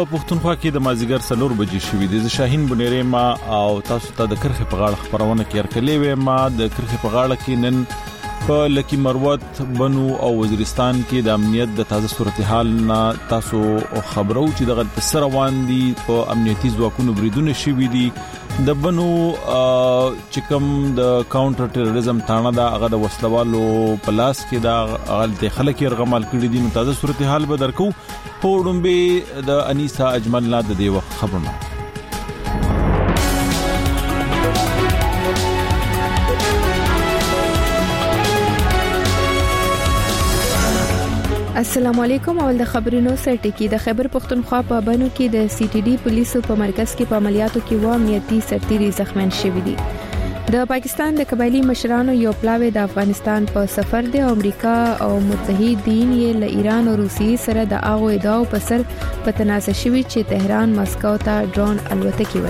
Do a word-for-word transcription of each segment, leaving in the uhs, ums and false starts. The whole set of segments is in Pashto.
په پښتونخوا کې د مازیګر څلور بجې شوې دي. ز شاهین بنيري ما او تاسو ته د کرخه په غاړه خبرونه کې ورکلې وې. ما د کرخه په غاړه کې نن په لکی مروت بنو او وزیرستان کې د امنیت د تازه صورتحال نه تاسو خبرو چې دغه سره روان دي په امنیتي ځواکونو بریدونه شوې دي. د بنو چې کوم د کاونټر ټیرریزم تانه دا هغه د وسلوالو پلاس کې دا غلطي خلک یې رغمال کړي دي. نو تازه صورتحال به درکو. پوډمبه د انیسا اجمل نه د دې وخت خبرونه. السلام علیکم. اول د خبرونو سره ټکی د خیبر پختونخوا په بنو کې د سی ټي ډي پولیسو په مرکز کې په عملیاتو کې و امنیتي سرتیري زخمیان شوي دي. د پاکستان د قبایلی مشرانو یو پلاوی د افغانستان په سفر دی. امریکا او متحدین یې له ایران او روسیې سره د اغو ادعاو په سر په تنازع شوي چې تهران مسکو ته ډرون الوتکې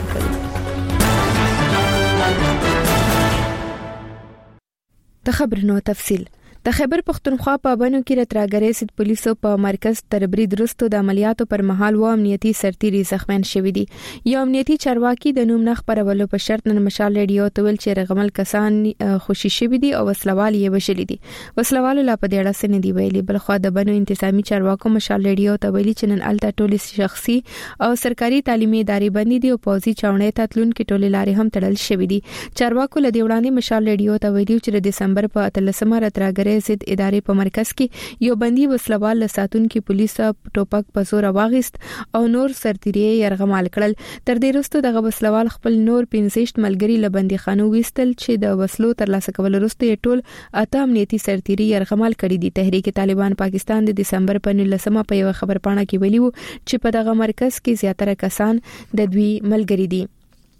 ورکړي. د خبرونو تفصیل. د خیبر پختونخوا په بنو کې د ترګری سید پولیسو په مرکز تربرید رستو د عملیاتو پر مهال و امنیتي سرتیري زخمیان شوي دي. یو امنیتي چارواکي د نوم نخ پرولو په شرط نن مشال ریډیو ته ویل چې رغمل کسان خوشي شوي دي او وسلوال یې وشلي دي. وسلوالو لا په دې اړه سن دی ویلي. بل خو د بنو انتظامی چارواکو مشال ریډیو ته ویلي چې نن الته ټولې شخصي او سرکاري تعلیمي ادارې بندي دي او پوزي چاونې ته تلون کې ټولې لارې هم تړل شوي دي. چارواکو له دیوړاندې مشال ریډیو ته ویلي چې د دسمبر په اتلسمه ترګری ضد ادارې په مرکز کې یو بندي وسلوال لساتون کې پولیسو ټوپک په زور واغست او نور سرتیري يرغمال کړل. تر دې وروسته دغه وسلوال خپل نور پنځه ملګری له بندي خانو وستل چې د وسلو تر لاسه کول وروسته ټول اته امنیتي سرتیري يرغمال کړي دي. تحریک طالبان پاکستان د دسمبر په نولسمه په یو خبر پاڼه کې ویلي وو چې په دغه مرکز کې زیاتره کسان د دوی ملګری دي.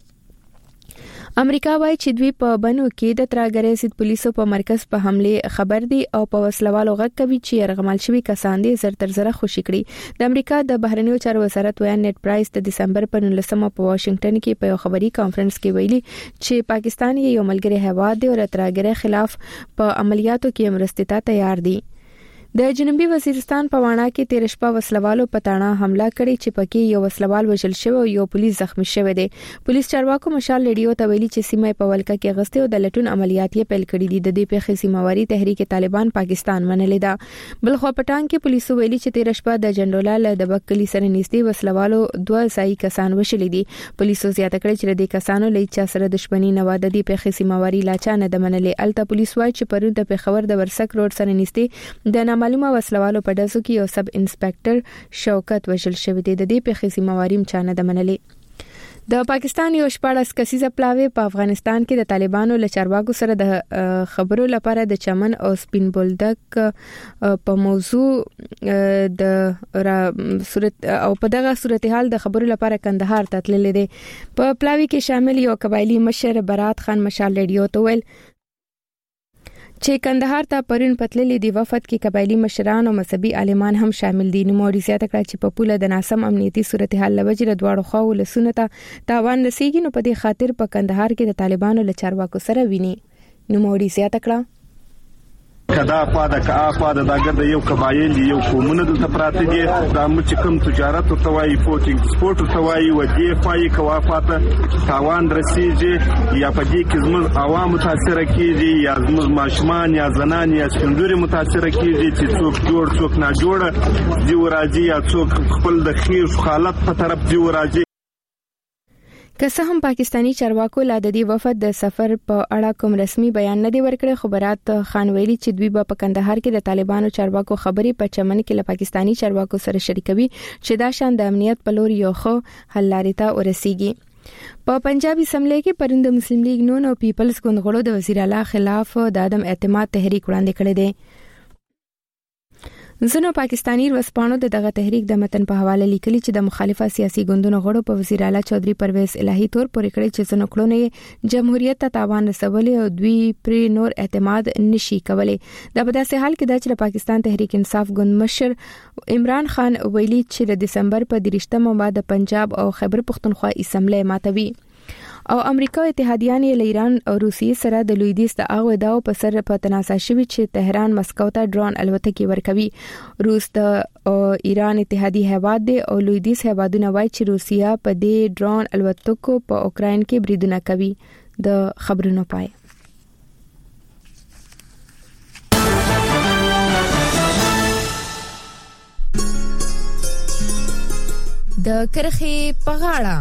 امریکا وايي چې دوی په بنو کې د ترګری سید پولیسو په مرکز په حمله خبر دي او په وسلوالو غږ کوي چې يرغمال شوی کسان دي زر تر زره خوشي کړي. د امریکا د بهرنیو چارو وزارت ویان نیټ پرایس د دسمبر په نولسمه په واشنگټن کې په یو خبري کانفرنس کې ویلي چې پاکستان یو ملګری هیواد دی او د ترګری خلاف په عملیاتو کې مرستې ته تیار دي. د جنوبي وزیرستان په واڼه کې تیر شپه وسلوالو پټاڼه حمله کړې چې پکې یو وسلوال وژل شوی او یو پولیس زخمی شوی دی. پولیس چارواکو مشال ریډیو ته ویلي چې سیمه په ولکه کې غستې او د لټون عملیات یې پیل کړي دي. د دې پیښې سیمواري تحریک طالبان پاکستان منلې ده. بل خو پټان کې پولیسو ویلي چې تیر شپه د جنرال د بکلی سره نږدې وسلوالو دوه ځای کسان وشل دي. پولیسو زیاته کړی چې د کسانو له چا سره دښمنی نه و. د دې پیښې سیمواري لا چا نه د منلې. الته پولیس وايي چې پرون د پیښور د ورسک روډ سره نږدې د معلومه وسلوالو په داسو کې یو سب انسپکټر شوکت وژل شوی دی. د دې پیښې سیمواري مچانه د منلې. د پاکستان یو شپږ کسیزه پلاوی په افغانستان کې د طالبانو له چارواکو سره د خبرو لپاره د چمن او سپین بولدک په موضوع د صورت او په دغه صورتحال د خبرو لپاره کندهار ته تللی دی. په پلاوی کې شامل یو قبایلی مشر برات خان مشال ریډیو ته ویل چې کندهار ته پرون پتللې دی. وفد کې قبایلی مشران او مذهبي عالمان هم شامل دي. نو موري زیاته کړه چې په پوله د ناسم امنیتي صورتحال لوجه د دواړو خواو له سنته تاوان رسیږي. نو په دې خاطر په کندهار کې د طالبانو له چارواکو سره ویني. نو موري زیاته کړه کدا فاده کا افاده دا ګرد یو قبایل یو قومونه د پراته دي. دا مچ کوم تجارت او توای پورټینګ سپورت او توای و دی فای کوافاته تاوان رسیږي یا په دې کې زموږ عوام متاثر کیږي یا زموږ ماشومان یا زنان یا سپندوري متاثر کیږي چې څوک جوړ څوک نه جوړ دی وراجي یا څوک خپل د خیر حالت په طرف دی وراجي. که څه هم پاکستانی چارواکو لا د دې وفد د سفر په اړه کوم رسمي بیان نه دی ورکړی. خو برات خان ویلي چې دوی په کندهار کې د طالبانو چارواکو خبرې په چمن کې له پاکستانی چارواکو سره شریکوي چې دا شان د امنیت په لور یو خو حل لارې ته ورسیږي. په پنجابي اسمبلی کې پرند مسلم لیگ نون او پیپلز ګوند غړو د وزیر اعلی خلاف د عدم اعتماد تحریک وړاندې کړی دی. ځینو پاکستانی ورسپانو د دغه تحریک د متن په حواله لیکلي چې د مخالفه سیاسي ګوندونو غړو په وزیر اعلی چودري پرویز الهی تور پورې کړی چې ځینو کړونه جمهوریت ته تاوان رسولي او دوی پر نور اعتماد نشي کولای. دا په داسې حال کې د چې پاکستان تحریک انصاف ګوند مشر عمران خان ویلي چې د دسمبر په دریشتمه بعد د پنجاب او خیبر پختونخوا اسمبلی ماتوي. او امریکا اتحادیان یې ایران او روسیې سره د لویدیځ د اغو داو په سر په تناسب شوی چې تهران مسکو ته ډرون الوتکې ورکوي. روس د ایران اتحادی هیواد دی او لویدیځ هیوادونه وایي چې روسیا په دې ډرون الوتکو په اوکرين کې بریدونه کوي. د خبرونو پای د کرخي په غاړه.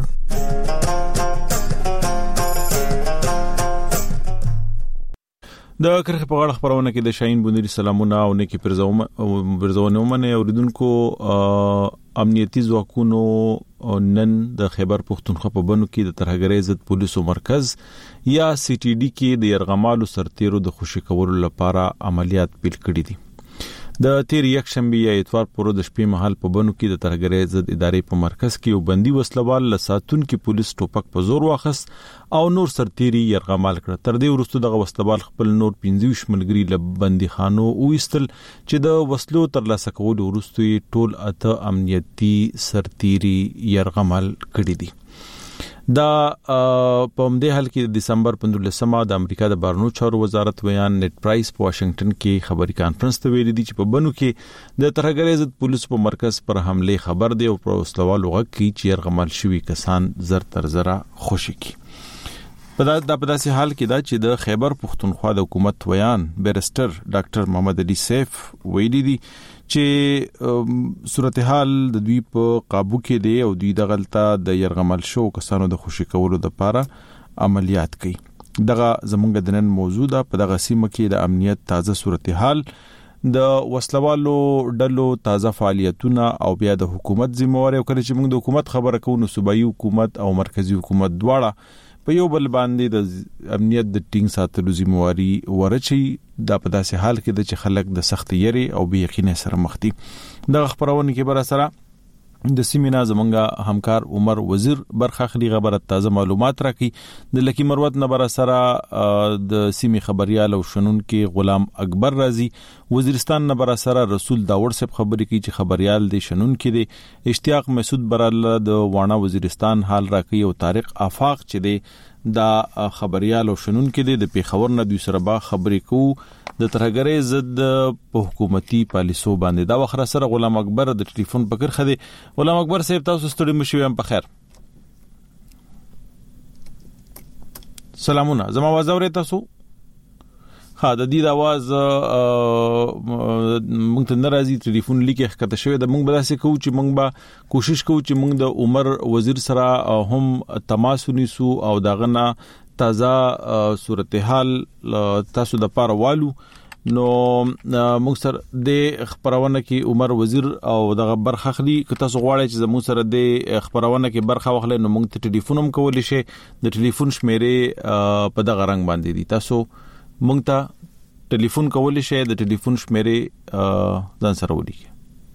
د کرخي په غاړه خبرونه کې د شاهین بونری سلامونه او نیکی پرزوم پرزونه ومنه اوریدونکو امنیتي ځواکونو نن د خیبر پختونخوا په بنو کې د ترهګرۍ ضد پولیسو مرکز یا سی ټي ډي کې د يرغمالو سرتیرو د خوشي کولو لپاره عملیات پیل کړي دي. د تیر یک شنبه یا اتوار پر د شپې مهال په بنو کې د ترهګرۍ ضد ادارې په مرکز کې یو بندي وسلوال لساتون کې پولیس ټوپک په زور واخص او نور سرتیري يرغمال کړ. تر دې وروسته دغه وسلوال خپل نور پنځه ملګري له بندي خانو وېستل چې د وسلو تر لاسه کولو وروسته ټول اته امنیتي سرتیري يرغمال کړي دي. دا په همدې حال کې د دسمبر پنځلسمه د امریکا د بهرنیو چارو وزارت ویان نیټ پرایس په واشنگټن کې خبري کانفرنس ته ویلي دي چې په بنو کې د ترهګرۍ ضد پولیسو په مرکز پر حمله خبر دی او پر وسلوال وغږ کې چې يرغمال شوی کسان زر تر زره خوشي کی. په دا د پداسي حال کې دا چې د خیبر پختونخوا د حکومت ویان بیرستر ډاکټر محمد علي سیف ویلي دي چې صورتحال د دوی په قابو کې دی او دوی د غلطه د يرغمل شو کسانو د خوشي کولو لپاره عملیات کوي. دغه زمونږ د نن موضوع ده. په دغه سیمه کې د امنیت تازه صورتحال، د وسلوالو ډلو تازه فعالیتونه او بیا د حکومت ذمہواری او کله چې موږ د حکومت خبره کوو نو صوبایي حکومت او مرکزی حکومت دواړه په یو بل باندې د امنیت د ټینګ ساتلو ذمہواری ورچي. دا په داسې حال کې د چې خلک د سخت یری او بې یقینۍ سره مخ دي. د خبرونه کې بر سره د سیمینا زمونږه همکار عمر وزیر برخه خلی خبره تازه معلومات راکړي. د لکی مروت نه بر سره د سیمی خبريال او شنن کې غلام اکبر رازي، وزیرستان نه بر سره رسول داور صاحب خبري کوي چې خبريال د شنن کې دی، اشتیاق مسعود براله د وانه وزیرستان حال راکړي او طارق آفاق چې دی دا خبريال او شنن کې دی د پیښور نه دوی سره با خبري کوو د ترهګرۍ ضد په حکومتي پالیسو باندې. دا وخت سره غلام اکبر د ټلیفون پکړ خدي. غلام اکبر صاحب تاسو ستړي مشوي هم په خیر. سلامونه، زما आवाज اورئ تاسو؟ ها د دې د आवाज مونږ ته ناراضي ټلیفون لیکه ښکته شوی د مونږ بلاسه کوو چې مونږ به کوشش کوو چې مونږ د عمر وزیر سره هم تماس ونیسو او دغه نه تازه صورتحال تاسو د پاره والو. نو موږ سره د خبرونه کې عمر وزیر او دغه برخه خلی که تاسو غواړئ چې زموږ سره د خبرونه کې برخه واخلئ نو موږ ته ټلیفون هم کولی شئ. د ټلیفون شمیرې په دغه رنګ باندې دي. تاسو موږ ته ټلیفون کولی شئ. د ټلیفون شمیرې ځان سره ولیکئ.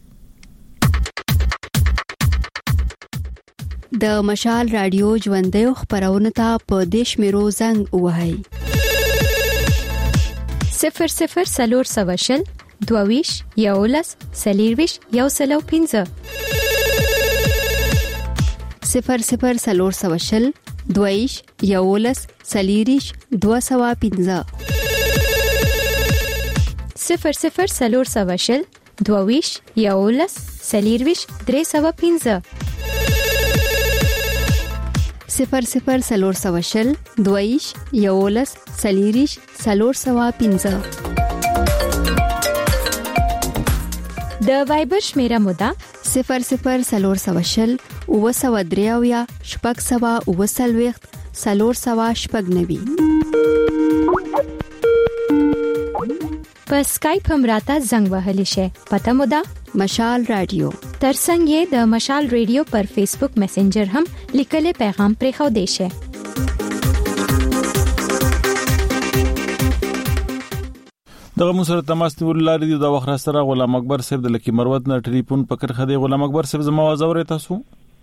د مشال رادیو ژوندې خبرونه ته په دیش میرو زنګ وهاي صفر صفر سلور سواشل دوویش یولس سلیرویش یو سلو پینزه صفر صفر سلور سواشل دوویش یولس سلیریش دو سوا پینزه صفر صفر سلور سواشل دوویش یولس سلیرویش درې سوا پینزه صفر صفر سلور سواشل دویش یولس سلیریش سلور سوا پینزه. د وایبر شمیره مودا صفر صفر سلور سواشل او سوا دریاویا شپږ سوا او سلويخت سلور سوا شپږ نوي. په اسکایپ هم راته زنګ وهلی شي. پته مودا مشال رادیو. ترڅنګ یې د مشال رادیو پر فیسبوک میسنجر هم لیکلي پیغام پرې خو دی شي. دغه مسره تماس نیول لري د وخت سره غلام اکبر صاحب د لکی مروت نه ټلیفون پکړ خدي. غلام اکبر صاحب زما आवाज اورئ تاسو؟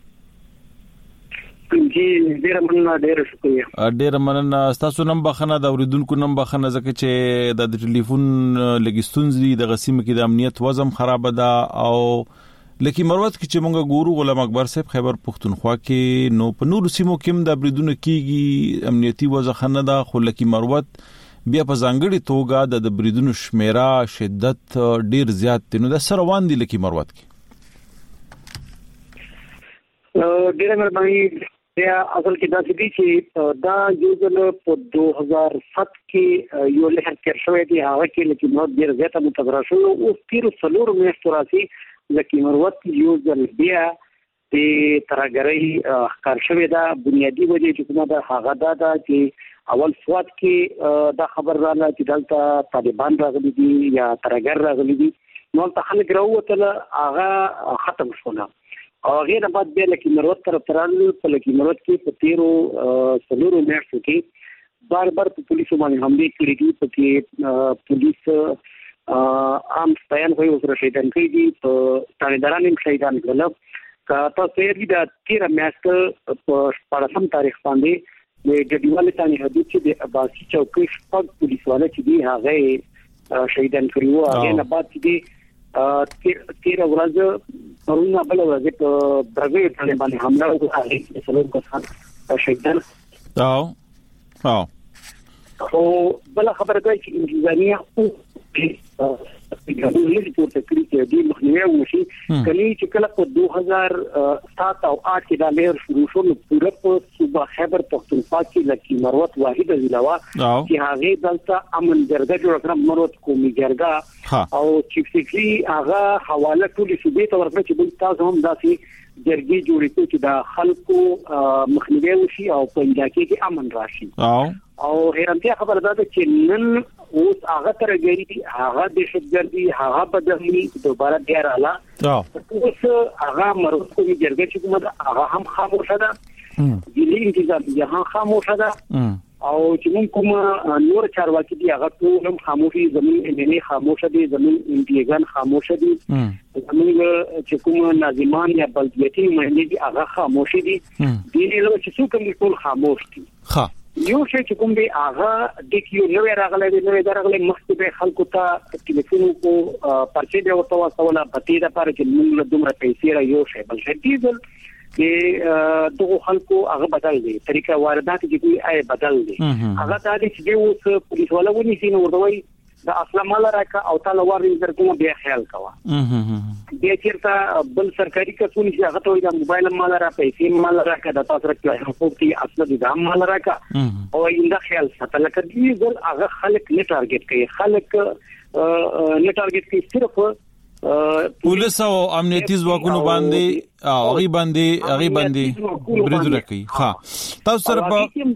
جی ډیر مننه ډیر شکریہ. ډیر مننه. تاسو نم بخنه د اوریدونکو نم بخنه ځکه چې د ټلیفون لګستون زی د غسیمه کې د امنیت وضم خراب ده او لکه مروت کې چې مونږ ګورو غلام اکبر صاحب خیبر پختونخوا کې نو په نور سیمو کې هم د بریدونو کېږي امنیتي وضع خنه ده خو لکه مروت بیا په ځانګړي توګه د بریدونو شمیره شدت ډیر زیات دی نو د سره روان دي لکه مروت کې ډیر مهرباني یا اصل کې دا چې چې دا یو ځل په دوه هزار سات کې یو لهر کې شوې دي هغه کې لکه نو ډیر زیاته متغیر شو او تیر څلور میاشتو راځي لکه مروت یو ځل بیا د ترګری ښکار شوې ده بنیادی وجه چې کومه ده هغه دا ده چې اول سواد کې دا خبر راغله چې دلته طالبان راغلي دي یا ترګر راغلي دي نو ته خلک راووتل هغه ختم شول او غیر بعد بیا لکه مروت طرف ترال په لکه مروت کې په تیرو سلورو میاشتو کې بار بار په پولیسو باندې حمله کړې دي په کې پولیس عام ستاین کوي او سره شهیدان کوي دي په تانیداران هم شهیدان کړل کا تاسو یې د تیر میاشت په پړسم تاریخ باندې د ګډیوال تانی حدود چې د عباسي چوکۍ شپږ پولیس والا چې دي هغه شهیدان کړي وو هغه نه بعد چې تیر ورځ پرونه بل ورځ په برګې ټاله باندې حمله وکړه چې څلور کسان شهیدان او او او بل خبره ده چې انتظامیه او د لږ پورته کړی چې د مخنیوي وشي کله چې کله په دوه هزار سات او آठ کې دا لهر شروع شو نو پوره په صوبه خیبر پختونخوا کې لکه مروت واحد ضلع چې هغه دلته امن جرګه جوړ کړه مروت قومي جرګه او چیف سیکرټري هغه حواله ټول صوبې ته ورکړه چې بل تاسو هم داسې جرګې جوړې کړو چې د خلکو مخنیوي وشي او په علاقې کې امن راشي او هرمتیا خبره ده چې نن اوس هغه ترګری هغه د شتګردي هغه بدلني دوباره بیا رااله اوس هغه مروت کومي جرګه چې کومه ده هغه هم خاموشه ده د دې انتظار هم خاموشه ده او چې موږ کوم نور چارواکي دي هغه ټول هم خاموشي زمين انني خاموشه دي زمين انتيګان خاموشه دي زمين چې کوم ناظمان یا بلدیاتي مهندي دي هغه خاموشي دي دې له چې څوک هم ټول خاموش دي ها یو شی چې کوم دی هغه د کیو نوې راغلي دی نوې درغلي مخکې به خلکو ته ټلیفون کو پرچې دی ورته واسوله پتی دا پر چې موږ دومره پیسې را یو شی بل شي ډیزل چې دغه خلکو هغه بدل دي طریقه واردات چې کوي آی بدل دي هغه دا چې دی اوس پولیس ولا ونی سینه ورته د اصله مال راکا او تعالی ورین در کوم بیا خیال کوا بیا چیرته بل سرکاري کسونی چې هغه ته د موبایل مال را پیسې مال راکا د تاسو راکې حقوقي اصله د دام مال راکا او ایندا خیال ساتل کړي ځل هغه خلک نه ټارګټ کوي خلک نه ټارګټ کوي صرف پولیس او امنیتي ځواکونو باندې هغه باندې هغه باندې برید راکړي ها تاسو سره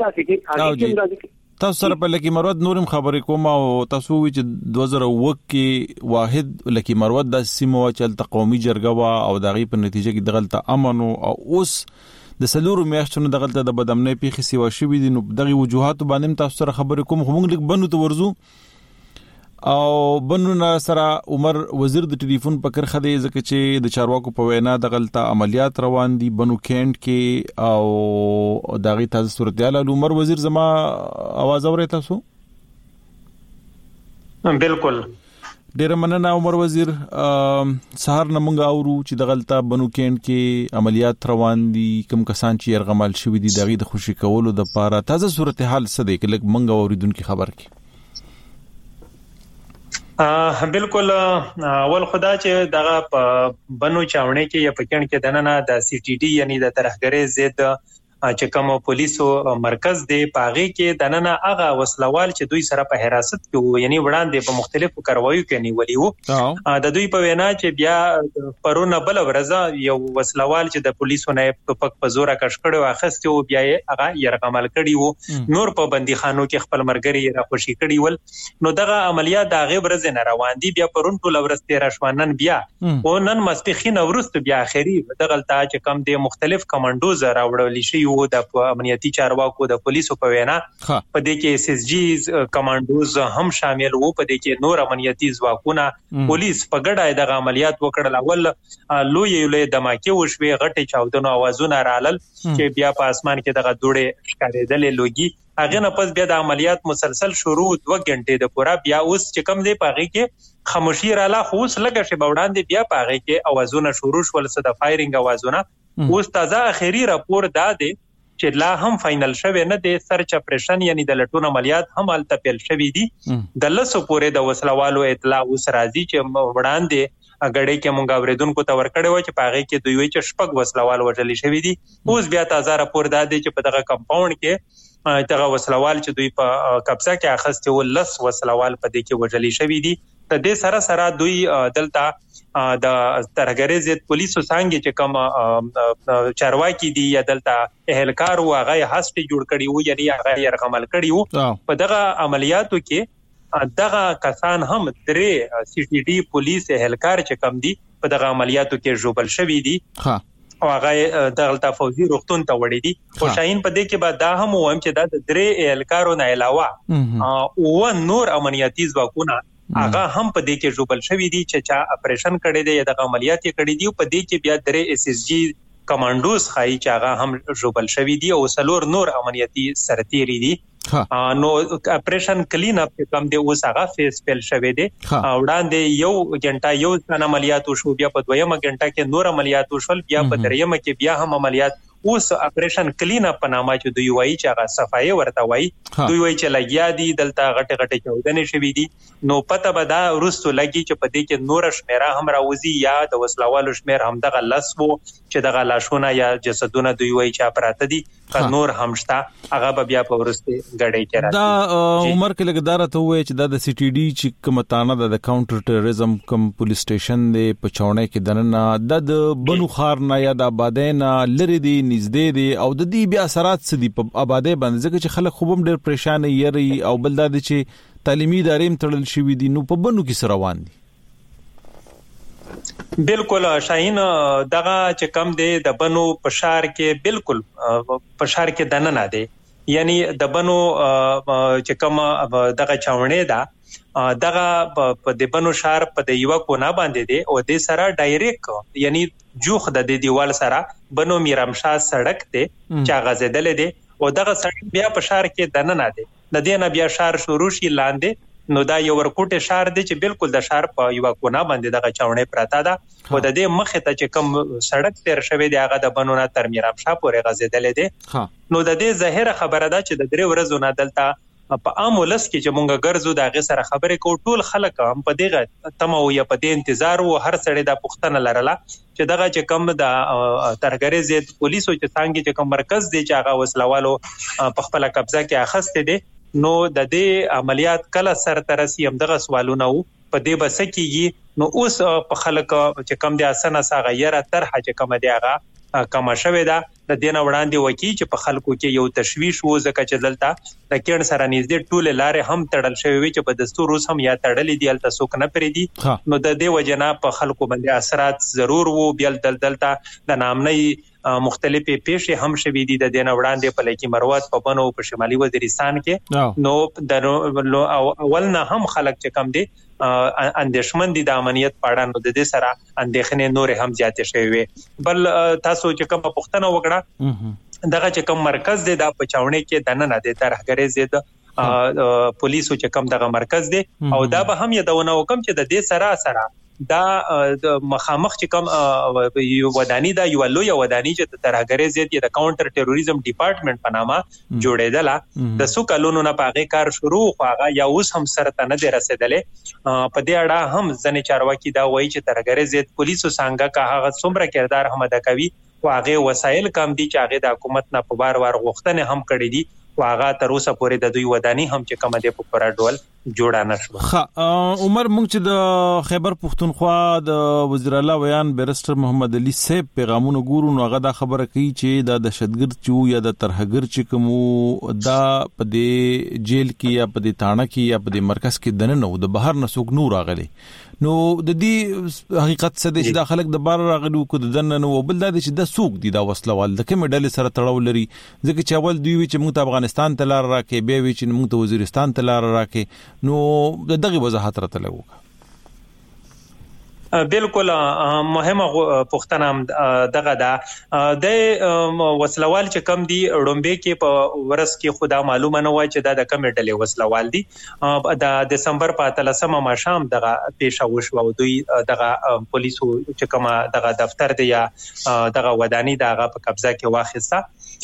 په تاسو سره په لکی مروت نورم خبرې کوم او تاسو وی چې دوه زره اووه کې واحد لکی مروت د سیمو چلته قومي جرګه وا او دغه په نتیجه کې دغلته امن او اوس د سلورو میاشتونو دغلته د بدامنۍ پیخي سیوا شوې دي نو دغه وجوهات باندې تاسو سره خبرې کوم هم لیک بنو ته ورزو او بنو سره عمر وزیر د ټلیفون پکر خدي ځکه چې د چارواکو په وینا دغلته عملیات روان دي بنو کینټ کې او دغه تازه صورتحال عمر وزیر زما आवाज اورئ تاسو بالکل ډیر مننه عمر وزیر سهار نمنګ اورو چې دغلته بنو کینټ کې عملیات روان دي کوم کسان چې يرغمال شوی دي دغه د خوشي کولو د پاره تازه صورتحال څه دی کله منګ اوریدونکو خبر کی بالکل اول خدا چې دغه بنو چاونې کې یا پکړ کې دننه د سی ټي ډي یعنی د ترهګرۍ ضد چې کوم پولیسو مرکز دی پاغي کې دننه هغه وسلوال چې دوی سره په حراست کې وو یعنی وړاندې په مختلفو کاروایو کې نیولې وو د دوی په وینا چې بیا پرونه بل ورځ یو وسلوال چې د پولیسو نه په په زوره کښ کړو اخستو بیا هغه يرغمل کړي وو نور په بنديخانو کې خپل مرګري را خوشي کړي ول نو دغه عملیات د غیب ورځ نه روان دي بیا پرون ټول ورځ تیر شوانن بیا او نن مسپخین ورست بیا اخري دغلته چې کم دي مختلف کمانډوز راوړل شي وو د امنیتي چارواکو د پولیسو په وینا په دې کې اس اس جی کمانډوز هم شامل وو په دې کې نور امنیتي ځواکونه پولیس په ګډه دغه عملیات وکړل. اول لوی لوی دماکي وشوي غټي چاودنو اوازونه رالل چې بیا په اسمان کې دغه دوړې ښکارېدلې لوګي. هغه نه پس بیا د عملیات مسلسل شروع دوه غنټې د پورا بیا اوس چې کم دی پاغي کې خاموشي رااله خو اوس لګه شي بوډاندې بیا پاغي کې اوازونه شروع شول څه د فایرینګ اوازونه. اوس تازه اخیری راپور دا دی چې لا هم فائنل شوی نه دی. سرچ اپریشن یعنی د لټون عملیات هم الته پیل شوی دي. د لسو پورې د وسلوالو اطلاع اوس راځي چې وړاندې اګړې کې مونږ اوریدونکو ته ورکړې و چې پاغي کې دوی وی چې شپږ وسلوال وژل شوی دي. اوس بیا تازه راپور دا دی چې په دغه کمپاوند کې دغه وسلوال چې دوی په قبضه کې اخستي ول لس وسلوال په دې کې وژل شوی دي. د دې سره سره دوی دلته د ترهګریز پولیسو څنګه چې کوم چارواکي دي یا دلته اهلکار او هغه هسټي جوړ کړي وو یعنی هغه يرغمل کړي وو. په دغه عملیاتو کې دغه کسان هم درې سی ټي ډي پولیس اهلکار چې کم دي په دغه عملیاتو کې جوړل شوی دي او هغه دغه فوزي روغتون ته وړي دي. خو شاهین په دې کې بعد دا هم وایم چې دا د درې اهلکارو نه علاوه او نور امنیتي ځواکونه هغه هم په دې کې جوړل شوی دي چې چا اپریشن کړي دي یا د عملیات کړي دي. په دې کې بیا درې اس اس جی کمانډوز خای چې هغه هم جوړل شوی دي او سلور نور امنیتي سرتيري دي. نو اپریشن کلین اپ کوم دی اوس هغه فیس پیل شوی دی. وړاندې یو غنټه یو ځان عملیات شو بیا په دویمه غنټه کې نور عملیات شول بیا په دریمه کې بیا هم عملیات. اوس اپریشن کلین اپ په نامه چې دوی وایي چې هغه صفایي ورته وایي دوی وایي چې لګیا دي دلته غټه غټه چودنې شوې دي. نو پته به دا ورستو لګي چې په دې کې نور شمیره هم راوځي یا د وسلوالو شمیر هم دغه لس وو چې دغه لاشونه یا جسدونه دوی وایي چې اپراته دي که نور هم شته هغه به بیا په ورسته غړې کې راځي. دا عمر کې لګدار ته وایي چې دا د سی ټي ډي چې کومتانه د کاونټر ټیرریزم کوم پولیس سټیشن دی په چاونه کې دننه د بنو خار نه یا د آبادینا لری دی نږدې دي او د دې بیا اثرات څه دي په آبادی باندې ځکه چې خلک خوبم ډېر پریشان یری او بل دا چې تعلیمي ادارې تړل شوې دي. نو په بنو کې سره روان دي. بالکل شاهین دغه چې کم دی د بنو پشار کې بالکل پشار کې دنه نه دی یعنی د بنو چې کم دغه چاونه ده دغه په د بنو شهر په د یو کو نه باندې دی او د سره ډایریکټ یعنی جوخ د دې دیوال سره بنو میرمشاه سړک دی چې غزیدل دی او دغه سړک بیا په شهر کې دنه نه دی. د دې نه بیا شهر شروع شي لاندې نو دا یو ورکوټه شهر دی چې بالکل د شهر په یو کو نه باندې دغه چاونه پراته ده او د دې مخه ته چې کوم سړک تیر شوی دی هغه د بنو نه تر میرمشاه پورې غزیدل دی. نو د دې ظاهره خبره ده چې د درې ورځو نه دلته په عام ولس کې چې مونږ ګرځو دا غي سره خبرې کو ټول خلک هم په دغه تمو یا په دې انتظار وو هر سړی د پښتنه لرله چې دغه چې کم د ترهګریز پولیسو چې څنګه چې کوم مرکز دی چې هغه وسلوالو په خپل قبضه کې اخسته دي. نو د دې عملیات کله سر ترسي هم دغه سوالونه وو په دې بس کېږي. نو اوس په خلک چې کم دي اسنه ساغه یره طرح چې کم دی هغه کما شوی دا د دین وړاندې وکی چې په خلکو کې یو تشویش وو ځکه چې دلته د کېن سره نږدې ټول لارې هم تړل شوی وي چې په دستور اوس هم یا تړلې دي الته څوک نه پرې دي. نو د دې وجنه په خلکو باندې اثرات ضرور وو بیا دل دلته د نامنۍ مختلفې پیښې هم شوې دي د دین وړاندې په لکه مروت په بنو په شمالي وزیرستان کې. نو د اول نه هم خلک چې کم دي اندېشمن دي د امنیت په اړه نو د دې سره اندېښنې نور هم زیاتې شوې وي. بل تاسو چې کوم پښتنه وکړه دغه چې کوم مرکز دی دا په چاونه کې دنه نه دی ترهګریز دی پولیسو چې کوم دغه مرکز دی او دا به هم یادونه وکم چې د دې سره سره دا د مخامخ چې کوم یو ودانی دا یو لوی ودانی چې د ترهګریز دی د کاونټر ټیرریزم ډپارټمنټ په نامه جوړېدله د سو کلونو نه پاغه کار شروع خواغه یا اوس هم سره ته نه دی رسیدلې. په دې اړه هم ځنې چارواکي دا وایي چې ترهګریز پولیسو څنګه کا هغه څومره کردار هم ادا کوي او هغه وسایل کم دي چې هغه د حکومت نه په بار بار غوښتنه هم کړې دي او هغه تر اوسه پورې د دوی ودانی هم چې کوم دی په پوره ډول جوړه نشو. خا عمر مونږ چې د خیبر پختونخوا د وزیر اعلی ویان بیرستر محمد علي صاحب پیغامونه ګورو نو هغه دا خبره کوي چې د دهشتګرد چو یا د ترهګر چې کوم دا په دې جیل کې یا په دې تانه کې یا په دې مرکز کې دنه نو د بهر نسوک نور راغلي نو د دې حقیقت څه دی چې د خلک د بار راغلو کو د دنه نو بل د چې د سوق دي دا وسلوال د کوم ډلې سره تړاو لري ځکه چې اول دوی چې موږ ته افغانستان ته لار راکې به وی چې موږ ته وزیرستان ته لار راکې نو دغه وضاحت راته لګو. بالکل مهمه پوښتنه دغه دا د وسلوال چې کم دي ډومبه کې په ورس کې خدا معلومه نه وای چې دا د کوم ډلې وسلوال دي. د دسمبر په اتلسمه ماشام دغه پیښه وشو او دوی دغه پولیسو چې کومه دغه دفتر دی یا دغه ودانی دغه په قبضه کې واخیسته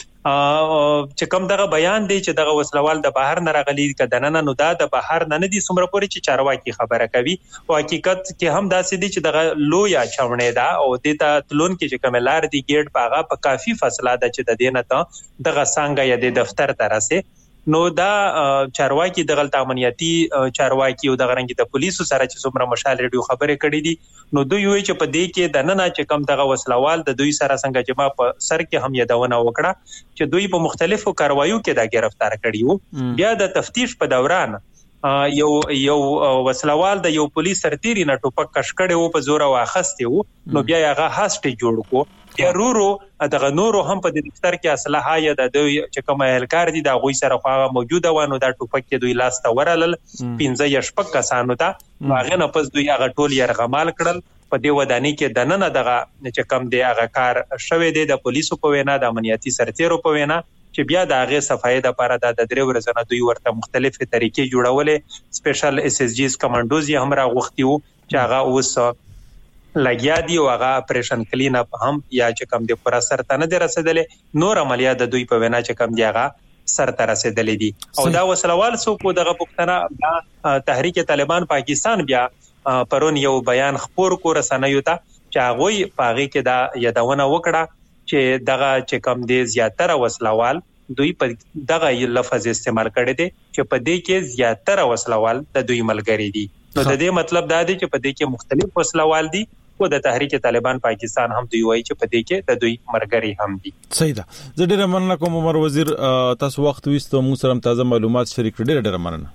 چې کوم دغه بیان دی چې دغه وسلوال د بهر نه راغلي کدننه نو دا د بهر نه نه دي څومره پوري چې چارواکي خبره کوي او حقیقت کې هم داسې دي چې دغه لویا چاونې دا او د تلون کې چې کوم لار دی ګیټ پاغه په کافي فاصله ده چې د دینه ته دغه څنګه یا د دفتر ترسه نو دا چارواکي د غلط امنیتي چارواکي او د غرنګي د پولیسو سره چې څومره مشال ریډیو خبرې کړې دي نو دوی وی چې په دې کې د نن چې کم دغه وسلوال د دوی سره څنګه جما په سر کې هم یادونه وکړه چې دوی په مختلفو کاروایو کې دا گرفتار کړیو. بیا د تفتیش په دوران یو یو وسلوال د یو پولیس سرتیری نه ټوپک کشکړې و په زور واخسته و نو بیا هغه هاسټ جوړ کو یا رورو دغه نورو هم په دې دفتر کې اسلحه یا د دوی چې کوم اهلکار دي دا غوي سره خو موجوده و نو دا ټوپک کې دوی لاس ته ورلل پنځه یا شپږ کسانو ته هغه نه پس دوی هغه ټول یې رغمال کړل په دې ودانی کې د نن دغه چې کم دی هغه کار شوه دی د پولیسو په وینا د امنیتي سرتیرو په وینا چې بیا د هغه صفای د لپاره د درې ورځې دوی ورته مختلفه طریقې جوړولې سپیشل اس اس جیز کمانډوز یې هم راغوښتیو چې هغه اوس لګیا دی او هغه اپریشن کلین اپ هم یا چې کم دی پر اثر ته نه رسیدلې نور عملیات د دوی په وینا چې کم دی هغه سر ته رسیدلې دي او دا وسلوال سو کو دغه پښتنه تحریک طالبان پاکستان بیا پرون یو بیان خبر کو رسنیو ته چې هغه پاغي کې دا یادونه وکړه چې دغه چې کم دی زیاتره وسلوال دوی په دغه لفظ استعمال کړي دي چې په دې کې زیاتره وسلوال د دوی ملګری دي نو د دې مطلب دا دی چې په دې کې مختلف وسلوال دي او د تحریک طالبان پاکستان هم دوی وایي چې په دې کې د دوی مرګري هم دي. صحیح ده. زه ډېر مننه کوم عمر وزیر تاسو وخت وستو موږ سره تازه معلومات شریک کړل ډېر مننه.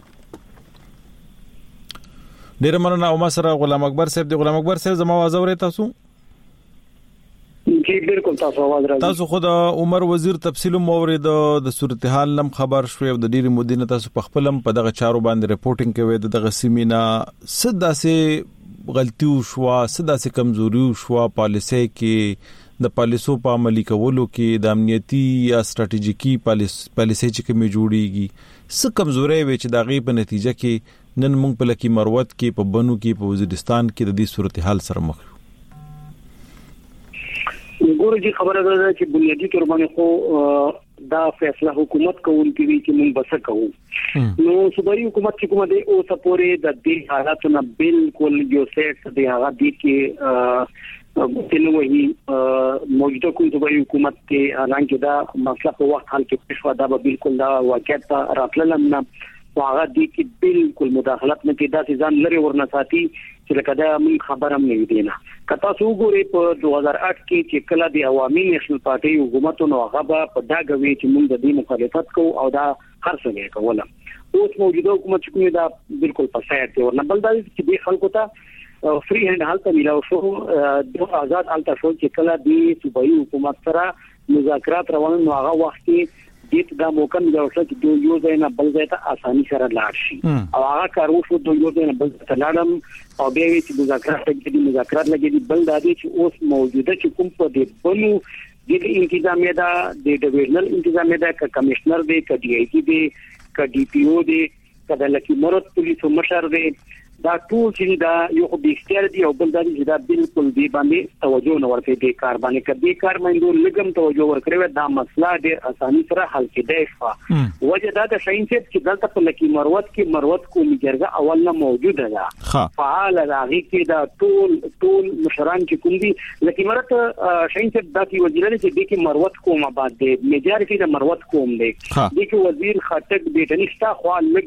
ډېر مننه او ما سره غلام اکبر صاحب دی. غلام اکبر صاحب زما आवाज اورئ تاسو؟ جی بالکل تاسو आवाज راځي. تاسو خو د عمر وزیر تفصیل مورید د صورتحال لم خبر شوي د ډېر مدینه تاسو په خپلم په دغه چارو باندې ریپورتینګ کوي دغه سیمینا صدا سه غلطیو شوا صدا سه کمزوري شوا پالیسي کې د پالیسو په عملي کولو کې د امنیتي یا ستراتیژیکي پالیسي چې کومې جوړیږي څه کمزوري وي چې دغه په نتیجه کې نن موږ په لکی مروت کې په بنو کې په وزیرستان کې د دې صورتحال سره مخ ګورو چې خبره ده چې بنیادی تور باندې خو دا فیصله حکومت کوونکی وی چې موږ بس کوو نو صوبایي حکومت چې کومه دی او سپورې د دې حالاتو نه بالکل یو سیټ دی هغه دی کې ګوتنه وਹੀ موجوده کوم صوبایي حکومت کې حالانکه دا مسله په وخت حل کې پښوا دا به بالکل دا واقعیت راتلل نه هغه دی چې بالکل مداخلت نه کې دا ځان لري ورنه ساتي چې لکه دا موږ خبر هم نه دی نه کتا سو ګوري په دوه هزار آټ کې چې کله د عوامي نېشنل پارټي حکومت نو هغه په دا غوي چې موږ د دې مخالفت کوو او دا خرڅ نه کوله اوس موجوده حکومت چې دا بالکل پسایت دی ورنه بل دا چې د خلکو ته فری هند حالت ملاو شو د آزاد الټا شو چې کله د صوبایي حکومت سره مذاکرات روان نو هغه وخت کې دې دا موقع نه ورته چې دوی یو ځای نه بل ځای ته اساني سره لاړ شي او هغه کار وشو دوی یو ځای نه بل ځای ته لاړم او بیا وی چې مذاکرات کې مذاکرات لګي بل دا دي چې اوس موجوده چې کوم په دې بنو د انتظامیه دا د ډیویژنل انتظامیه دا ک کمشنر دی ک ډي آی ټي دی ک ډي پی او دی ک د لکی مراد پولیسو مشر دی دا ټول چې دا یو خو د اختیار دی او بل دا چې دا بالکل دی باندې توجه نه ورته دی کار باندې کدي کار باندې لګم توجه ورکړي دا مسله د اساني سره حل کېدای شي وجه دا د شاین چې دلته په لکی مروت کې مروت کو میجرګه اول نه موجوده ده فعال راغی کې دا ټول ټول مشران چې کوم دي لکی مرت شاین چې د کی وزیر چې د کی مروت کومه بعد دی میجارټي د مروت کوم دی د کی وزیر خاطب بیٹنستا خو لګ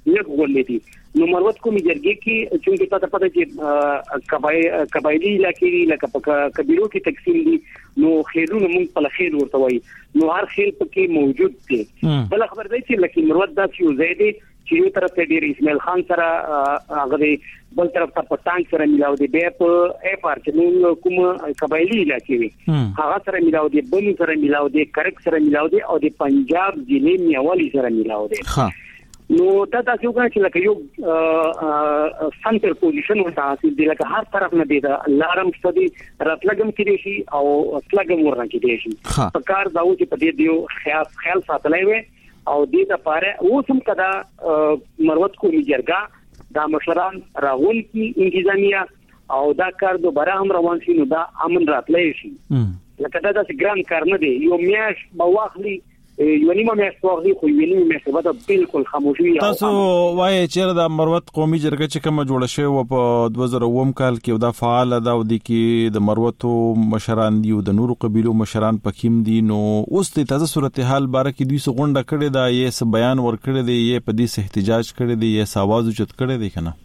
لږ غولې دي. نو مروت کومي جرګې کې چې تاسو پته چې قبایل قبایلی علاقې لکه په کبیرو کې تقسیم دي نو خیرونه مونږ په خیر ورته وایي نو هر خیر پکې موجود دي. بل خبر دی چې لکه مروت دا یو ځای دی چې یو طرف ته ډیر اسماعیل خان سره هغه بل طرف ته پټانګ سره ملاو دي به په اف ار چې نو کوم قبایلی علاقې وي هغه سره ملاو دي بنو سره ملاو دي کرک سره ملاو دي او د پنجاب ضلع میوالي سره ملاو دي. نو دا تاسو وګورئ چې لکه یو سنټر پوزیشن وتا چې لکه هر طرف نه دی دا لارم ستدي راتلګم کې شي او سلګم ورنه کې شي په کار داو چې په دې دیو خیال خیال ساتلای وي او دې لپاره اوسم کدا مروت کومي جرګه دا مشران راغون کی انتظامیه او دا کار دوباره هم روان شي نو دا امن راتلای شي لکه دا د ګران کار نه دی یو میاش بواخلی یو نیمه میاشت وغوي خو یو نیمه میاشت به بالکل خاموشي. تاسو وایي چې د مروت قومي جرګه چې کوم جوړ شوی و په دوه زره اووه کال کې دا فعال دا و دي کې د مروتو مشران دي او د نورو قبيلو مشران پکیم دي نو اوس د تازه صورتحال باره کې دوی سغونډه کړي دا یې س بیان ور کړی دی یې په دې احتجاج کړی دی یې ساواز اوچت کړی دی کنه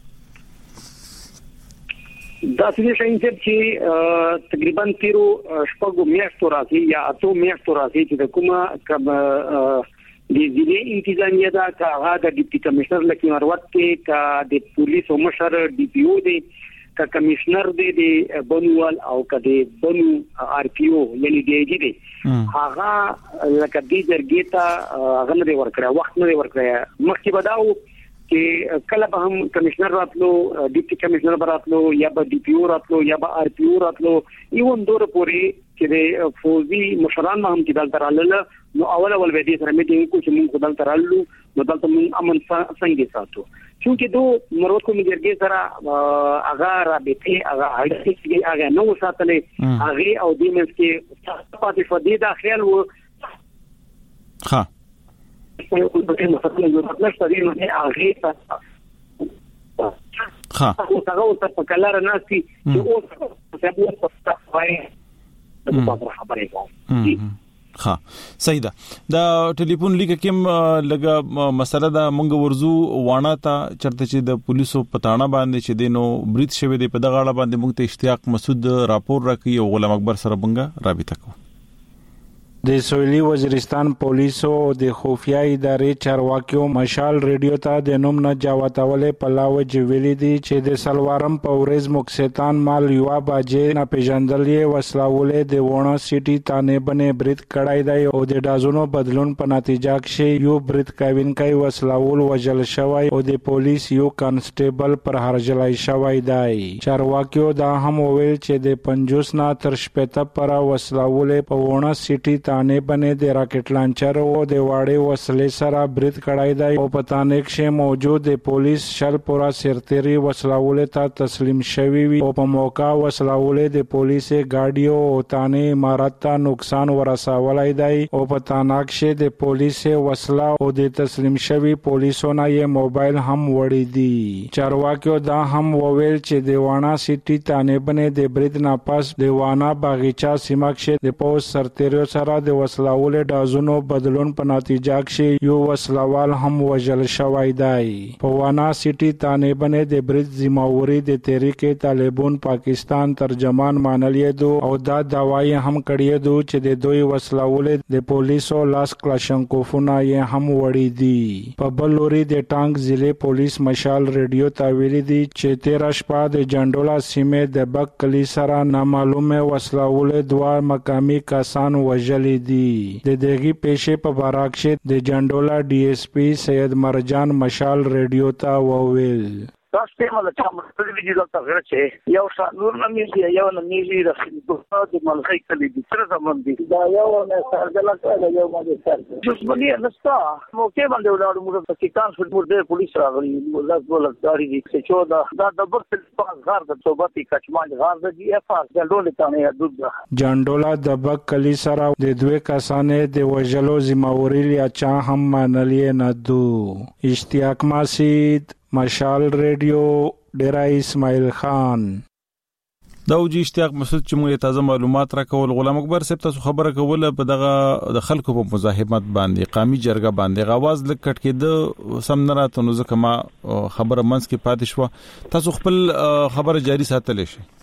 دا څه شي چې تقریبا تیرو شپږو میاشتو راځي یا اتو میاشتو راځي چې د کومه کم د ضلع انتظامیه دا هغه د ډیپټي کمشنر لکه مروت کې کا د پولیسو مشر ډي پی او دی کا کمشنر دی د بنوال او کا د بنو ار پی او یعنی دی دی دی هغه لکه د جرګې ته هغه نه ورکړی وخت نه ورکړی مخکې بداو چې کله به هم کمشنر راتلو ډیپټي کمشنر راتلو یا به ډي پی او راتلو یا به ار پی او راتلو ایون دوره پوری چې د فوزي مشران هم چې دلته رالل نو اول اول به دې سره میټینګ کو چې موږ دلته رالو نو دلته موږ امن څنګه ساتو چې دو مروت کوم جرګې سره هغه رابطه هغه اړیکې هغه نو ساتلې هغه او دې مې کې پاتې فدې دا خیال و ها په دې مسله یو مطلب ستاسو نه هغه ها هغه اوس په کلار ناسي چې اوس په څه په تاسو وایي په خبرې کوم ها صحیح ده دا ټلیفون لیک کوم لګه مسله دا مونږ ورزو وانه تا چرته چې د پولیسو پټاڼه باندې چې دینو بریټ شوی دی په دغه اړه باندې مونږ ته اشتیاق مسعود راپور راکړي او غلام اکبر سره مونږه رابطه کوو. د سویلي وزیرستان پولیسو او د خفیه ادارې چارواکیو مشال ریډیو ته د نوم نه جاوتاولې پلاو جویلې دي چې د سلوارم په ورځ مکسیتان مال یوا باجې نه پیژندلې وسلاولې د وونه سټي تانه بنې بریټ کړای دی او د دازونو بدلون په نتیجه کې یو بریټ کاوین کوي وسلاول وجل شوی او د پولیس یو کانسټیبل پر هرجلای شوی دی. چارواکیو دا هم وویل چې د پنځوس نه تر شپږ پر وسلاولې په وونه سټي تانه بنې د راکټ لانچر او د واړې وسلې سره بریټ کړای دی او په تانه کې موجود د پولیس شل پورا سرتيري وسلاولې ته تسلیم شوی وي او په موقع وسلاولې د پولیس ګاډیو او تانه امارات ته نقصان ورسولای دی او په تانه کې د پولیس وسلا او د تسلیم شوی پولیسونو یې موبایل هم وړي دي. چارواکیو دا هم وویل چې د وانا سټي تانه بنې د بریټ نه پاس د وانا باغچا سیمه کې د پوس سرتيرو سره د وسلاولې دازونو بدلون په نتیجه کې یو وسلوال هم وژل شوی دی. په وانا سټي تانه بنې د بریټ ذمہواری د تحریک طالبان پاکستان ترجمان مانلې دو او دا داوای هم کړی دو چې د دوی وسلاولې د پولیسو لاس کلاشنکوفونه یې هم وړي دي. په بل لوري د ټانګ ضلع پولیس مشال ریډیو ته ویلي دي چې تیرا شپه د جنډولا سیمې د بک کلی سره نامعلومه وسلاولې دوه مقامی کسان وژل دي. د دغه پیښې په باراکشه د جنډولا ډي اس پی سید مرجان مشال ریډیو ته وویل تاسو ته مله چې موږ د دې ډاکټر غره چې یو شانور نه میږي یو نه میږي د خپل د ملخي کلی د تر زمون دي دا یو نه سرګلا کړه یو باندې سر جسمنی نستا مو کې باندې ولاړ موږ په کان فل مور د پولیس راغلي ولز ولګاری دي چې چو دا د دبر په غار د توبتي کچمان غار د جی اف ار د ډول ته حدود جنډولا د بک کلی سره د دوه کسانې د وجلو ذمہواری لیا چا هم منلې نه دو. اشتیاق مسعود مشال ریډیو ډیرا اسماعیل خان. دا وجي اشتیاق مسعود چې موږ تازه معلومات راکول. غلام اکبر صاحب تاسو خبره کوله په دغه د خلکو په مزاحمت باندې قومي جرګه باندې غواز لکټ کې د سم نه راته نو ځکه ما خبره منځ کې پاتې شو. تاسو خپل خبره جاری ساتلې شي.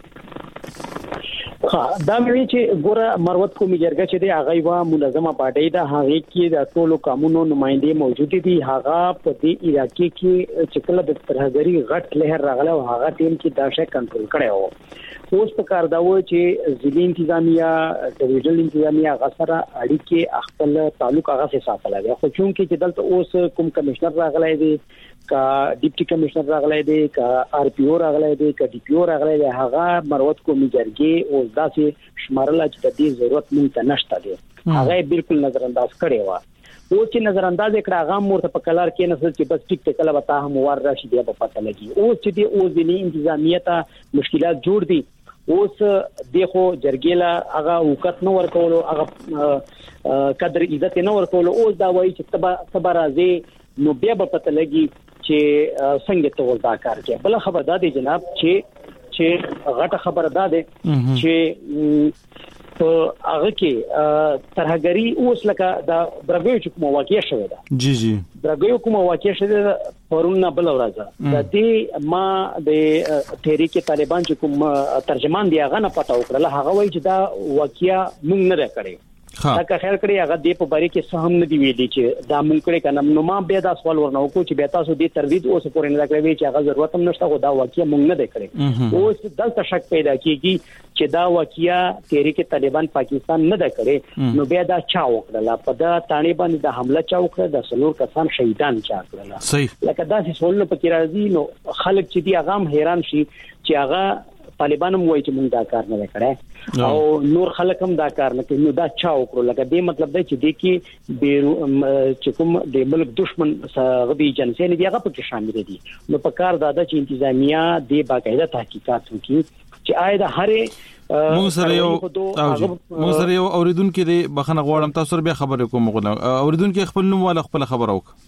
ها دا مې چې ګوره مروت قومي جرګه چې دی هغه یو منظمه پارټي ده، هغه کې د ټولو قانونو نمائندې موجود دي. هغه په دې علاقې کې چې کله د ترهګری غټ لهر راغله او هغه ټیم کې دا شی کنټرول کړي وو. اوس په کار دا و چې ځلې انتظامیه ډیویژنل انتظامیه غسره اړیکې خپل تعلق هغه سره ساتل دي. خو چون کې چې دلته اوس کوم کمشنر راغلی دی کا ډیپټي کمشنر راغلی دی کا آر پی او راغلی دی کا ډي پی او راغلی دی، هغه مروت قومي جرګې او داسې شمارله چې د دې ضرورت مونږ ته نشته دی. هغه بالکل نظر انداز کړي و. او چې نظر انداز کړه هغه مورته په کلار کې نه چې بس ټیک ټیک کله وتا هم ور راشي دی په پته لګي. او چې دی او ځینې انتظامیه ته مشکلات جوړ دي. اوس دغه جرګیلا هغه وکټ نو ورکول، هغه قدر عزت نه ورکول. اوس دا وایي چې تبا تبا راځي نو بیا په پته لګي چې څنګه ته ولدا کار کوي. بل خبر دا دی جناب چې چې غټه خبر ده چې په هغه کې ترهګری اوس لکه دا برګوي چې کوم واقعي شوی ده. جی جی برګوي کوم واقعي شوی ده پرونه بل ورځ د دې ما د تحریک طالبان چې کوم ترجمان دی هغه نه پټاو کړل. هغه وایي چې دا واقعیا موږ نه راکړي. دا که خیر کړی هغه د په باره کې سهم نه دی ویلي چې دا مونږ کړی کنه. نو ما بیا دا سوال ورنو کو چې بیا تاسو دې ترویج اوس پورې نه راکړی چې هغه ضرورت هم نشته. خو دا واقعیا مونږ نه دی کړی. اوس دلته شک پیدا کیږي چې دا واقعیا تحریک طالبان پاکستان نه دی کړی. نو بیا دا چا وکړه په دا تانی باندې د حمله چا وکړه، د سلور کسان شهیدان چا کړل. صحیح لکه دا چې سوال په کې راځي. نو خلک چې دی هغه حیران شي چې هغه طالبان هم وایي چې موږ دا کار نه کړی او نور خلک هم دا کار نه کوي. نو دا چا وکړو؟ لکه دې مطلب دی چې د کې بیرو چې کوم د ملک دشمن غبي جنسي نه دی هغه پکې شامل دي. نو په کار دا د انتظامیه د باقاعده تحقیقات وکړي چې آیا د هرې مو سره یو مو سره یو اوریدونکو دی بخنه غواړم تاسو بیا خبرې کوم. غواړم اوریدونکو خپل نوم والا خپل خبر وک.